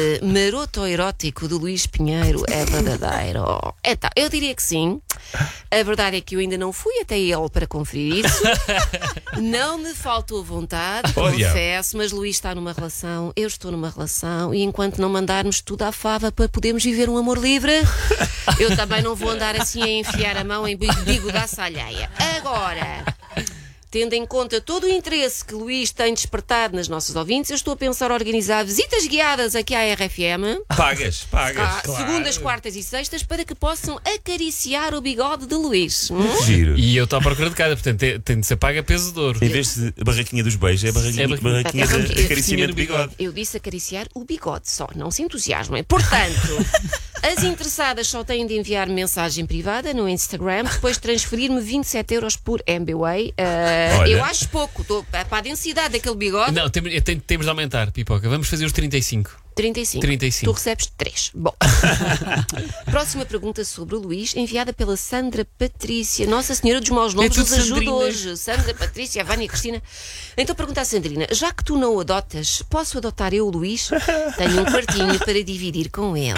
maroto erótico do Luís Pinheiro é verdadeiro? Então, eu diria que sim. A verdade é que eu ainda não fui até ele para conferir isso. Não me faltou vontade, confesso, mas Luís está numa relação, eu estou numa relação, e enquanto não mandarmos tudo à fava para podermos viver um amor livre, eu também não vou andar assim a enfiar a mão em bigodaça alheia. Agora, tendo em conta todo o interesse que Luís tem despertado nas nossas ouvintes, eu estou a pensar organizar visitas guiadas aqui à RFM. Pagas. Claro. Segundas, quartas e sextas, para que possam acariciar o bigode de Luís. Giro. E eu estou à procura de casa, portanto tem de ser paga peso de ouro. Em vez de barraquinha dos beijos, é barraquinha de acariciamento de bigode. Eu disse acariciar o bigode só, não se entusiasmem. Portanto, as interessadas só têm de enviar mensagem privada no Instagram, depois transferir-me 27 euros por MBWay. Eu acho pouco, para a densidade daquele bigode. Não, temos de aumentar, Pipoca. Vamos fazer os 35. 35. Tu recebes 3. Bom. Próxima pergunta sobre o Luís, enviada pela Sandra Patrícia. Nossa Senhora dos Maus Nomes nos ajuda hoje. Sandra Patrícia, a Vânia Cristina. Então pergunta à Sandrina: já que tu não o adotas, posso adotar eu o Luís? Tenho um quartinho para dividir com ele.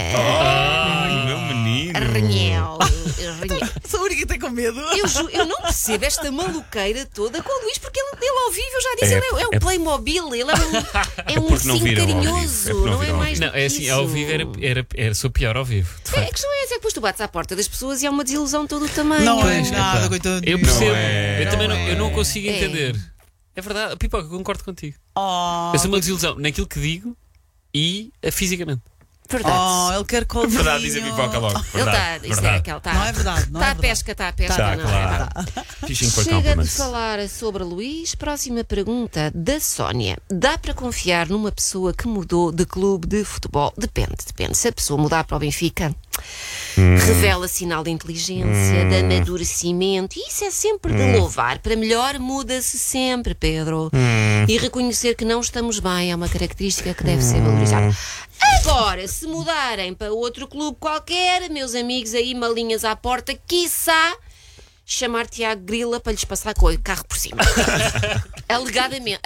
Ai, meu menino. Arranhel. Sou a única que tem com medo. Eu não percebo esta maluqueira toda com o Luís, porque ele ao vivo, eu já disse, ele é um Playmobil, ele é um ursinho carinhoso. Não é mais do que é assim, isso. ao vivo era sou pior ao vivo. A questão é que depois tu bates à porta das pessoas e há uma desilusão todo o tamanho. Não é nada, coitadinho. Eu percebo, eu não consigo entender. É verdade, Pipoca, eu concordo contigo. Eu sou uma desilusão naquilo que digo e fisicamente. Verdade. Ele quer coldinho. Verdade, diz a Pipoca logo. Ele está. Não é verdade. Está à pesca. Tá, não claro. Fishing for Chega de compliments. falar sobre Luís. Próxima pergunta da Sónia. Dá para confiar numa pessoa que mudou de clube de futebol? Depende. Se a pessoa mudar para o Benfica, revela sinal de inteligência, de amadurecimento, e isso é sempre de louvar. Para melhor, muda-se sempre, Pedro. E reconhecer que não estamos bem é uma característica que deve ser valorizada. Agora, se mudarem para outro clube qualquer, meus amigos, aí malinhas à porta, quiçá chamar Tiago Grila para lhes passar com o carro por cima. Alegadamente.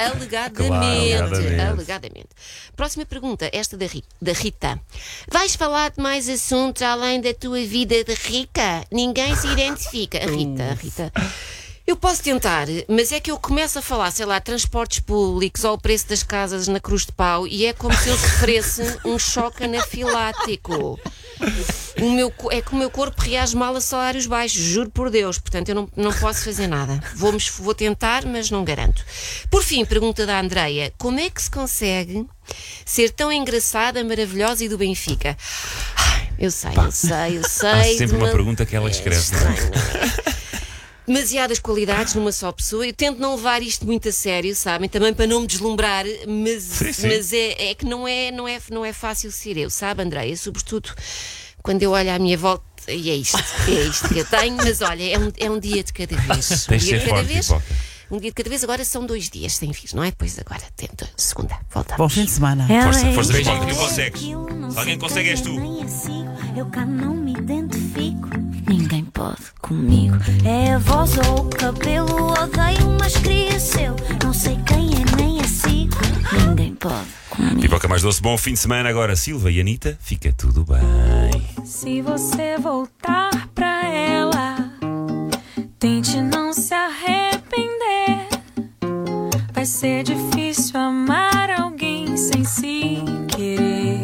Próxima pergunta, esta da Rita. Vais falar de mais assuntos além da tua vida de rica? Ninguém se identifica. Rita. Eu posso tentar, mas é que eu começo a falar, sei lá, transportes públicos ou o preço das casas na Cruz de Pau, e é como se eu sofresse um choque anafilático. É que o meu corpo reage mal a salários baixos, juro por Deus. Portanto, eu não posso fazer nada. Vou tentar, mas não garanto. Por fim, pergunta da Andreia: como é que se consegue ser tão engraçada, maravilhosa e do Benfica? Eu sei. Há sempre uma pergunta que ela escreve. Demasiadas qualidades numa só pessoa. Eu tento não levar isto muito a sério, sabem? Também para não me deslumbrar, mas é que não é fácil ser eu, sabe, Andreia? Sobretudo quando eu olho à minha volta, e é isto que eu tenho. Mas olha, é um dia de cada vez. Tens de ser forte, um dia de cada vez. Agora são 2 dias sem filhos, não é? Pois agora, tenta, segunda, voltamos. Bom fim de semana. Força, Pipoca, que consegues. Se alguém consegue, és tu. Eu cá não me identifico. Ninguém pode comigo. É a voz ou o cabelo. Odeio, mas queria seu. Não sei quem é, nem a sigo. Ninguém pode comigo. Pipoca mais doce, bom fim de semana. Agora, Silva e Anitta, fica tudo bem. Se você voltar pra ela, tente não se arrepender. Vai ser difícil amar alguém sem se querer.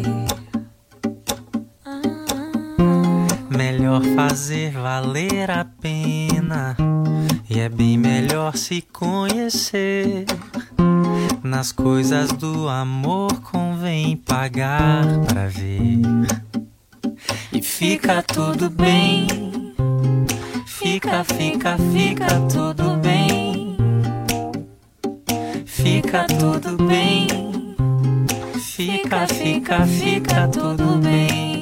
Melhor fazer valer a pena, e é bem melhor se conhecer. Nas coisas do amor convém pagar pra ver. E fica tudo bem. Fica tudo bem. Fica tudo bem. Fica tudo bem.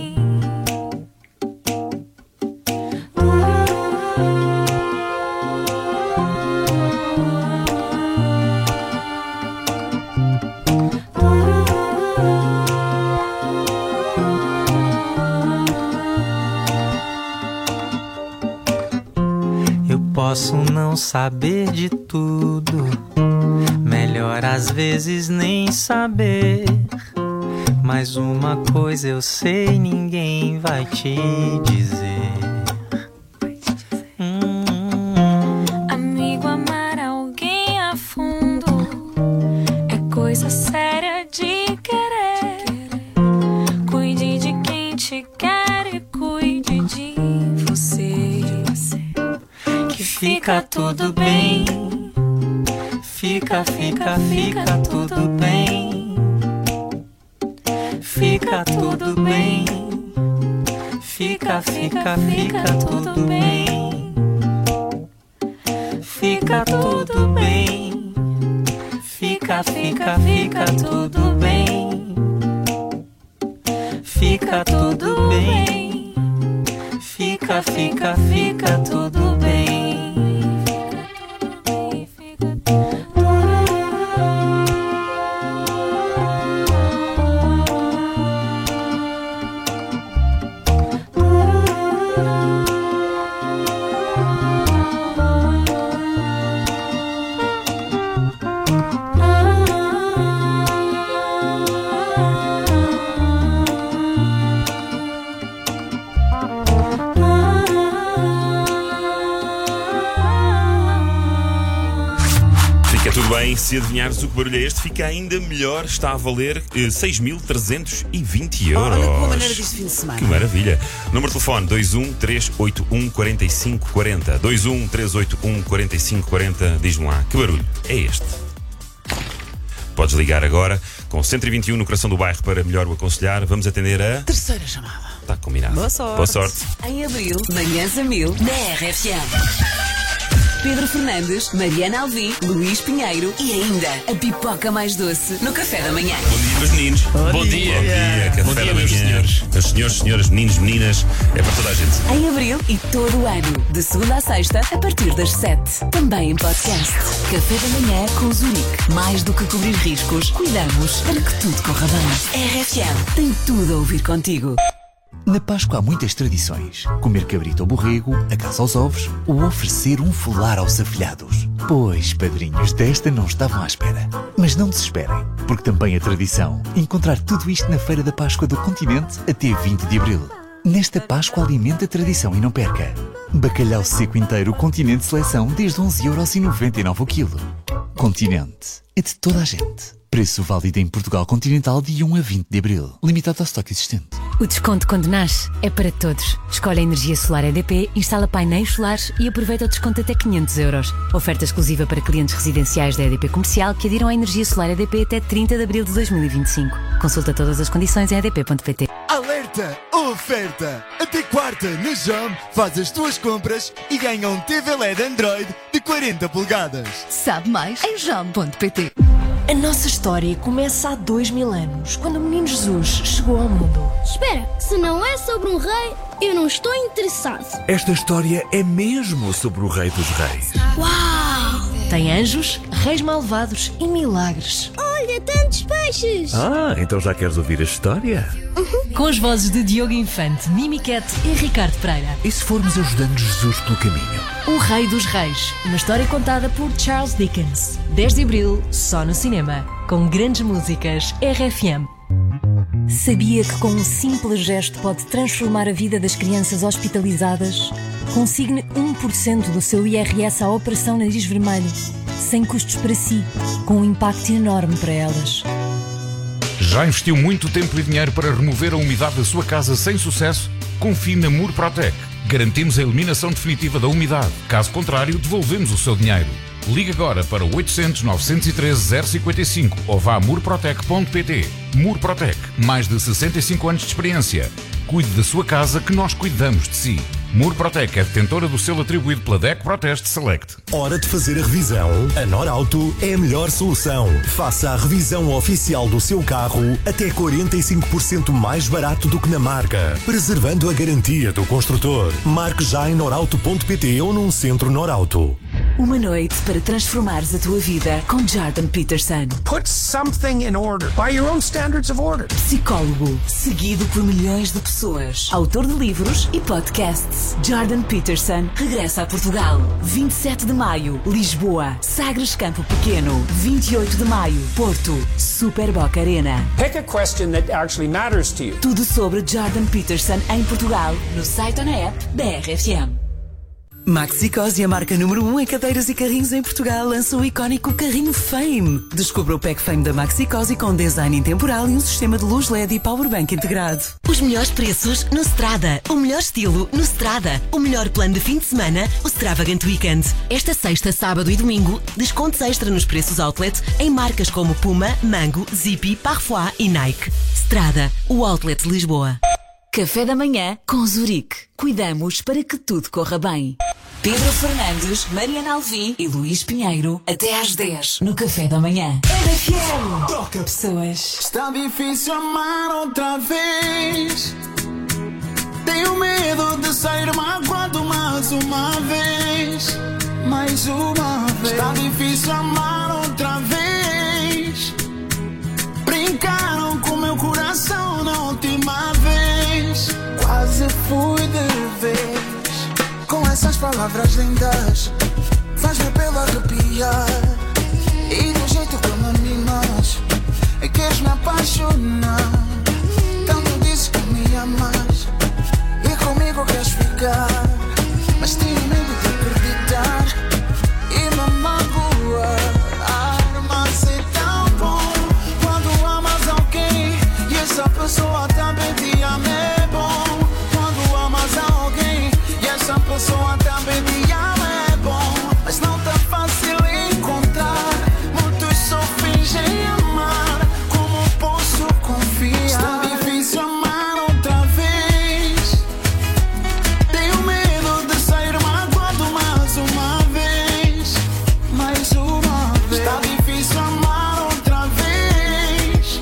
Posso não saber de tudo, melhor às vezes nem saber. Mas uma coisa eu sei, ninguém vai te dizer. te quero e cuide de você. Que fica tudo bem. Fica tudo bem. Fica tudo bem. Fica tudo bem. Fica tudo bem. Fica tudo bem. Fica tudo bem. Fica tudo bem. Tudo bem, se adivinhares o que barulho é este, fica ainda melhor. Está a valer 6.320 euros. Olha que boa maneira deste fim de semana. Que maravilha. Número de telefone 213814540. 213814540. Diz-me lá, que barulho é este? Podes ligar agora com 121 no coração do bairro para melhor o aconselhar. Vamos atender a terceira chamada. Está combinado. Boa sorte. Boa sorte. Em abril, manhãs a 1000 na RFM. Pedro Fernandes, Mariana Alvim, Luís Pinheiro e ainda a pipoca mais doce no café da manhã. Bom dia, meus meninos. Bom dia. Café Bom dia, da meus manhã. senhores. Meus senhores, senhoras, meninos, meninas. É para toda a gente. Em abril e todo o ano, de segunda a sexta, a partir das 7. Também em podcast. Café da manhã com o Zurique. Mais do que cobrir riscos, cuidamos para que tudo corra bem. RFM tem tudo a ouvir contigo. Na Páscoa há muitas tradições. Comer cabrito ou borrego, a caça aos ovos ou oferecer um folar aos afilhados. Pois, padrinhos, desta não estavam à espera. Mas não desesperem, porque também é tradição encontrar tudo isto na Feira da Páscoa do Continente até 20 de Abril. Nesta Páscoa alimente a tradição e não perca. Bacalhau seco inteiro Continente Seleção desde 11,99€ o quilo. Continente, é de toda a gente. Preço válido em Portugal Continental de 1 a 20 de Abril. Limitado ao estoque existente. O desconto quando nasce é para todos. Escolhe a energia solar EDP, instala painéis solares e aproveita o desconto até 500€. Oferta exclusiva para clientes residenciais da EDP Comercial que adiram à energia solar EDP até 30 de Abril de 2025. Consulta todas as condições em edp.pt. Alerta! Oferta! Até quarta, na JAM, faz as tuas compras e ganha um TV LED Android de 40 polegadas. Sabe mais em jam.pt. A nossa história começa há 2000 anos, quando o menino Jesus chegou ao mundo. Espera, se não é sobre um rei, eu não estou interessado. Esta história é mesmo sobre o Rei dos Reis. Uau! Tem anjos, reis malvados e milagres. Olha, tantos peixes! Ah, então já queres ouvir a história? Com as vozes de Diogo Infante, Mimiquete e Ricardo Pereira. E se formos ajudando Jesus pelo caminho? O Rei dos Reis, uma história contada por Charles Dickens. 10 de Abril, só no cinema, com grandes músicas. RFM. Sabia que com um simples gesto pode transformar a vida das crianças hospitalizadas? Consigne 1% do seu IRS à Operação Nariz Vermelho, sem custos para si, com um impacto enorme para elas. Já investiu muito tempo e dinheiro para remover a umidade da sua casa sem sucesso? Confie na Murprotec. Garantimos a eliminação definitiva da umidade. Caso contrário, devolvemos o seu dinheiro. Ligue agora para 800 913 055 ou vá a murprotec.pt. Murprotec, mais de 65 anos de experiência. Cuide da sua casa que nós cuidamos de si. Murprotec é detentora do selo atribuído pela DEC Proteste Select. Hora de fazer a revisão? A Norauto é a melhor solução. Faça a revisão oficial do seu carro até 45% mais barato do que na marca, preservando a garantia do construtor. Marque já em norauto.pt ou num centro Norauto. Uma noite para transformares a tua vida com Jordan Peterson. Put something in order by your own standards of order. Psicólogo, seguido por milhões de pessoas. Autor de livros e podcasts. Jordan Peterson regressa a Portugal. 27 de maio, Lisboa. Sagres Campo Pequeno. 28 de maio, Porto. Super Boca Arena. Pick a question that actually matters to you. Tudo sobre Jordan Peterson em Portugal, no site ou na app da RFM. Maxi-Cosi, a marca número 1 em cadeiras e carrinhos em Portugal, lança o icónico carrinho Fame. Descubra o pack Fame da Maxi-Cosi com design intemporal e um sistema de luz LED e powerbank integrado. Os melhores preços no Strada. O melhor estilo no Strada. O melhor plano de fim de semana, o Stravagant Weekend. Esta sexta, sábado e domingo, descontos extra nos preços outlet em marcas como Puma, Mango, Zippy, Parfois e Nike. Strada, o outlet de Lisboa. Café da manhã com Zurique. Cuidamos para que tudo corra bem. Pedro Fernandes, Mariana Alvim e Luís Pinheiro, até às 10 no Café da Manhã. RFM. Toca pessoas. Está difícil amar outra vez. Tenho medo de sair magoado mais uma vez. Mais uma vez. Está difícil amar outra vez. Brincaram com meu coração na última vez. Quase fui de vez. Com essas palavras lindas, faz-me pelo arrepiar. E do jeito que me mimas, queres me apaixonar. Tanto disse que me amas e comigo queres ficar. Mas tenho medo de acreditar e me magoar. Mas é tão bom quando amas alguém e essa pessoa também te ama. É bom quando amas alguém e essa pessoa também te ama. É bom, mas não tá fácil encontrar. Muitos só fingem amar. Como posso confiar? Está difícil amar outra vez. Tenho medo de sair magoado mais uma vez. Mais uma vez. Está difícil amar outra vez.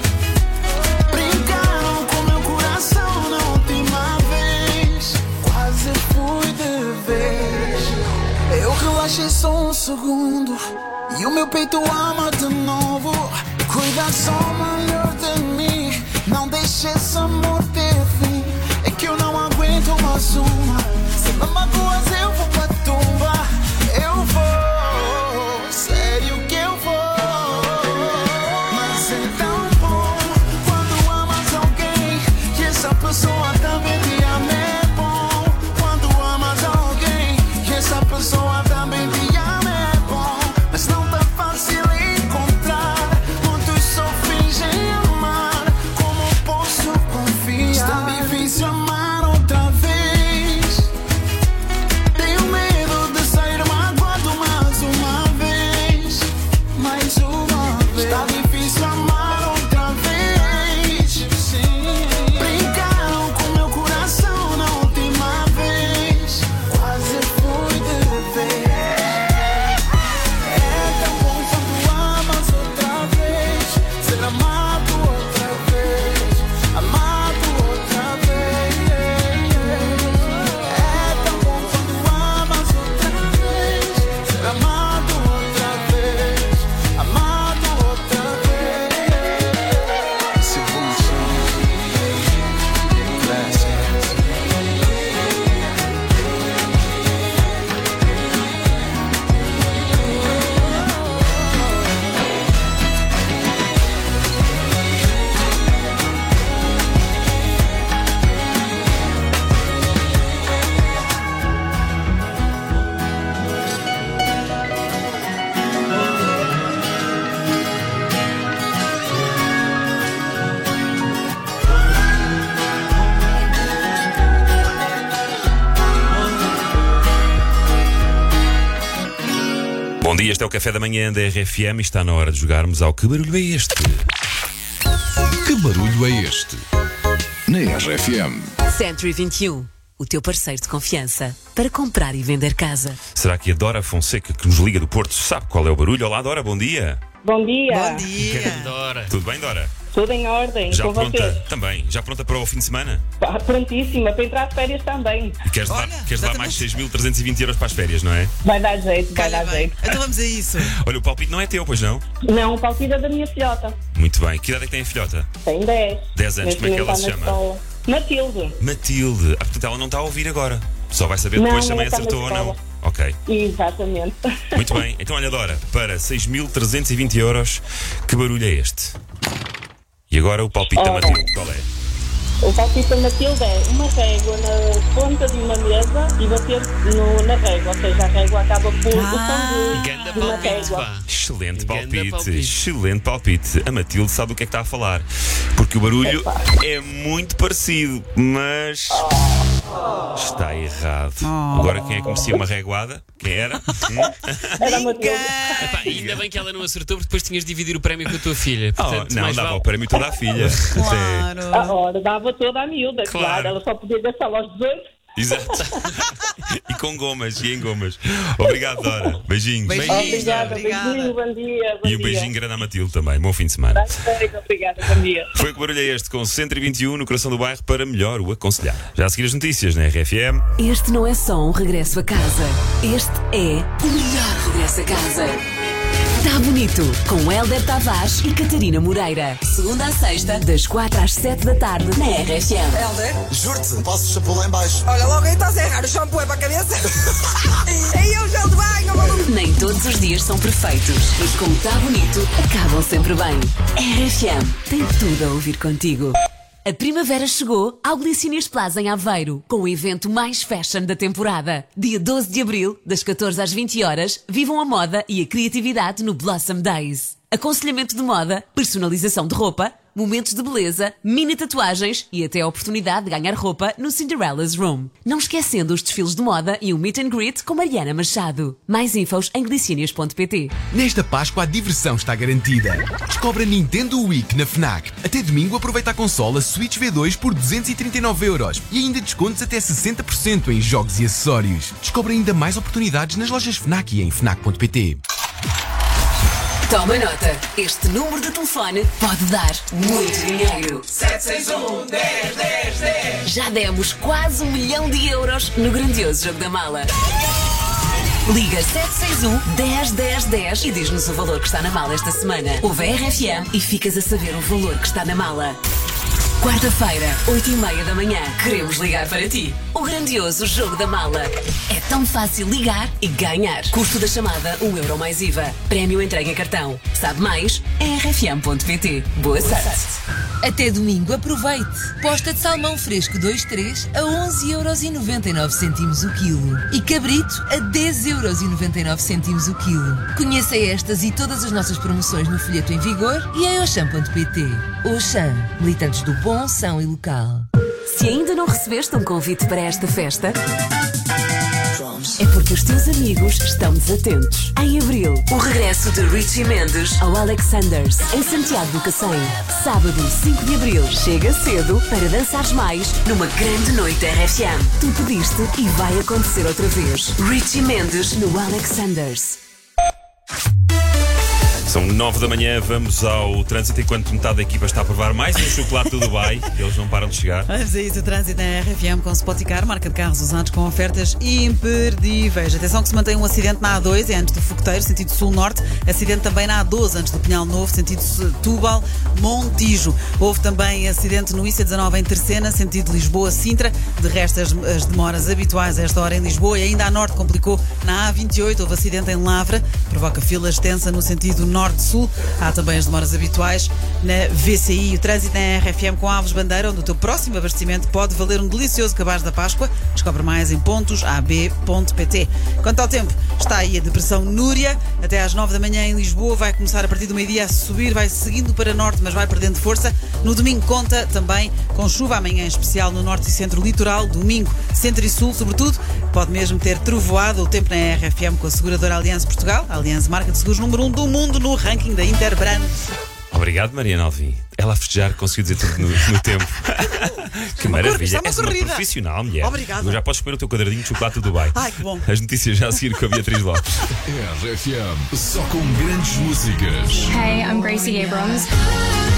Brincaram com meu coração na última vez. Quase fui de vez. Eu relaxei só um segundo e o meu peito ama de novo. Cuida só melhor de mim. Não deixe esse amor ter fim. É que eu não aguento mais uma. Se me magoas eu vou pra tumba. Eu vou, sério que eu vou. Mas é tão bom quando amas alguém que essa pessoa também te ama. É bom quando amas alguém que essa pessoa também te ama. É bom, mas não tá fácil encontrar. Muitos só fingem amar. Como posso confiar? Está difícil amar outra vez. Tenho medo de sair magoado mais uma vez. Mais uma vez. Está difícil amar outra vez. Sim. Brincaram com meu coração na última vez. Quase fui de vez. É tão bom quando amas outra vez. Ser amado outra vez. Amado outra vez. É tão bom quando amas outra vez. Ser amado outra vez. Amado outra vez. Esse evolução. Bom dia, este é o Café da Manhã da RFM e está na hora de jogarmos ao Que Barulho é Este? Que barulho é este? Na RFM. Century 21, o teu parceiro de confiança para comprar e vender casa. Será que a Dora Fonseca, que nos liga do Porto, sabe qual é o barulho? Olá, Dora, bom dia. Bom dia. Bom dia. Dora. Tudo bem, Dora? Tudo em ordem. Já com pronta? vocês? Também. Já pronta para o fim de semana? Prontíssima, para entrar de férias também. E queres levar mais 6.320 euros para as férias, não é? Vai dar jeito, vai dar jeito. Então vamos a isso. Olha, o palpite não é teu, pois não? Não, o palpite é da minha filhota. Muito bem. Que idade é que tem a filhota? Tem 10. 10 anos. Como é que ela se Neste chama? momento está na escola. Matilde. Matilde. Portanto, ela não está a ouvir agora. Só vai saber depois se também ela está na acertou ou não. escola. Ok. Exatamente. Muito bem. Então, olha, Dora, para 6.320 euros, que barulho é este? E agora o palpite da Ora. Matilde. Qual é? O palpite da Matilde é uma régua na ponta de uma mesa e bater na régua, ou seja, a régua acaba por o som de uma régua. Excelente palpite, excelente palpite. A Matilde sabe do que é que está a falar. Porque o barulho é muito parecido, mas está errado. Agora quem é que merecia uma reguada? Quem era? Era a Matilde. Epá, ainda bem que ela não acertou, porque depois tinhas de dividir o prémio com a tua filha. Portanto, não, mais dava vale. o prémio toda à filha. A hora dava toda a miúda, claro. Ela só podia gastar aos 18. Exato. E com gomas, e em gomas. Obrigado, Dora. Beijinhos. Obrigada, beijinho, bom dia. E um beijinho grande à Matilde também. Bom fim de semana. Obrigada, bom dia. Foi que barulho é este, com 121 no coração do bairro, para melhor o aconselhar. Já a seguir as notícias na RFM. Este não é só um regresso a casa. Este é o melhor regresso a casa. Está bonito, com Hélder Tavares e Catarina Moreira. Segunda a sexta, das 4 às 7 da tarde, na RFM. Hélder? Juro-te, posso o shampoo lá em baixo. Olha, logo aí estás a errar, o shampoo é para a cabeça. E eu gel de banho, maluco. Nem todos os dias são perfeitos, mas como está bonito, acabam sempre bem. RFM tem tudo a ouvir contigo. A primavera chegou ao Glicínios Plaza em Aveiro, com o evento mais fashion da temporada. Dia 12 de abril, das 14 às 20 horas, vivam a moda e a criatividade no Blossom Days. Aconselhamento de moda, personalização de roupa, momentos de beleza, mini tatuagens e até a oportunidade de ganhar roupa no Cinderella's Room. Não esquecendo os desfiles de moda e um meet and greet com Mariana Machado. Mais infos em glicínios.pt. Nesta Páscoa a diversão está garantida. Descobre a Nintendo Week na FNAC. Até domingo aproveita a consola Switch V2 por 239€ e ainda descontos até 60% em jogos e acessórios. Descobre ainda mais oportunidades nas lojas FNAC e em FNAC.pt. Toma nota, este número de telefone pode dar muito dinheiro. 761-10-10-10. Já demos quase 1 milhão de euros no grandioso Jogo da Mala. Liga 761-10-10-10 e diz-nos o valor que está na mala esta semana. Ouve a RFM e ficas a saber o valor que está na mala. Quarta-feira, 8h30 da manhã, queremos ligar para ti. O grandioso Jogo da Mala. É tão fácil ligar e ganhar. Custo da chamada, 1€ mais IVA. Prémio entregue em cartão. Sabe mais? É rfm.pt. Boa sorte. Até domingo aproveite. Posta de salmão fresco 2-3 a 11,99€ o quilo. E cabrito a 10,99€ o quilo. Conheça estas e todas as nossas promoções no folheto em vigor e em Auchan.pt. Auchan, militantes do bom, são e local. Se ainda não recebeste um convite para esta festa, é porque os teus amigos estão desatentos. Em abril, o regresso de Richie Mendes ao Alexanders, em Santiago do Cacém. Sábado, 5 de abril, chega cedo para dançares mais numa grande noite RFM. Tu pediste e vai acontecer outra vez. Richie Mendes no Alexanders. São 9 da manhã, vamos ao trânsito enquanto metade da equipa está a provar mais um chocolate do Dubai. Eles não param de chegar. Vamos a isso, o trânsito na RFM com Spoticar, marca de carros usados com ofertas imperdíveis. Atenção que se mantém um acidente na A2, é antes do Fogoteiro, sentido sul-norte. Acidente também na A12, antes do Pinhal Novo, sentido Tubal-Montijo. Houve também acidente no IC19 em Terceira, sentido Lisboa-Sintra. De resto, as demoras habituais a esta hora em Lisboa. E ainda a norte complicou na A28, houve acidente em Lavra, provoca fila extensa no sentido norte-sul. Há também as demoras habituais na VCI. O trânsito na RFM com Aves Bandeira, onde o teu próximo abastecimento pode valer um delicioso cabaz da Páscoa. Descobre mais em pontosab.pt. Quanto ao tempo, está aí a depressão Núria. Até às 9 da manhã em Lisboa. Vai começar a partir do meio-dia a subir, vai seguindo para norte, mas vai perdendo força. No domingo conta também com chuva, amanhã em especial no norte e centro litoral. Domingo, centro e sul, sobretudo. Pode mesmo ter trovoado. O tempo na RFM com a seguradora Allianz Portugal. A Allianz, marca de seguros número 1 do mundo no ranking da Interbrand. Obrigado, Mariana Alvim. Ela a festejar conseguiu dizer tudo no tempo. Que maravilha. És uma profissional, mulher. Obrigada. Já podes comer o teu quadradinho de chocolate do Dubai. Ai, que bom. As notícias já a seguir com a Beatriz Lopes. RFM, só com grandes músicas. Hey, I'm Gracie Abrams.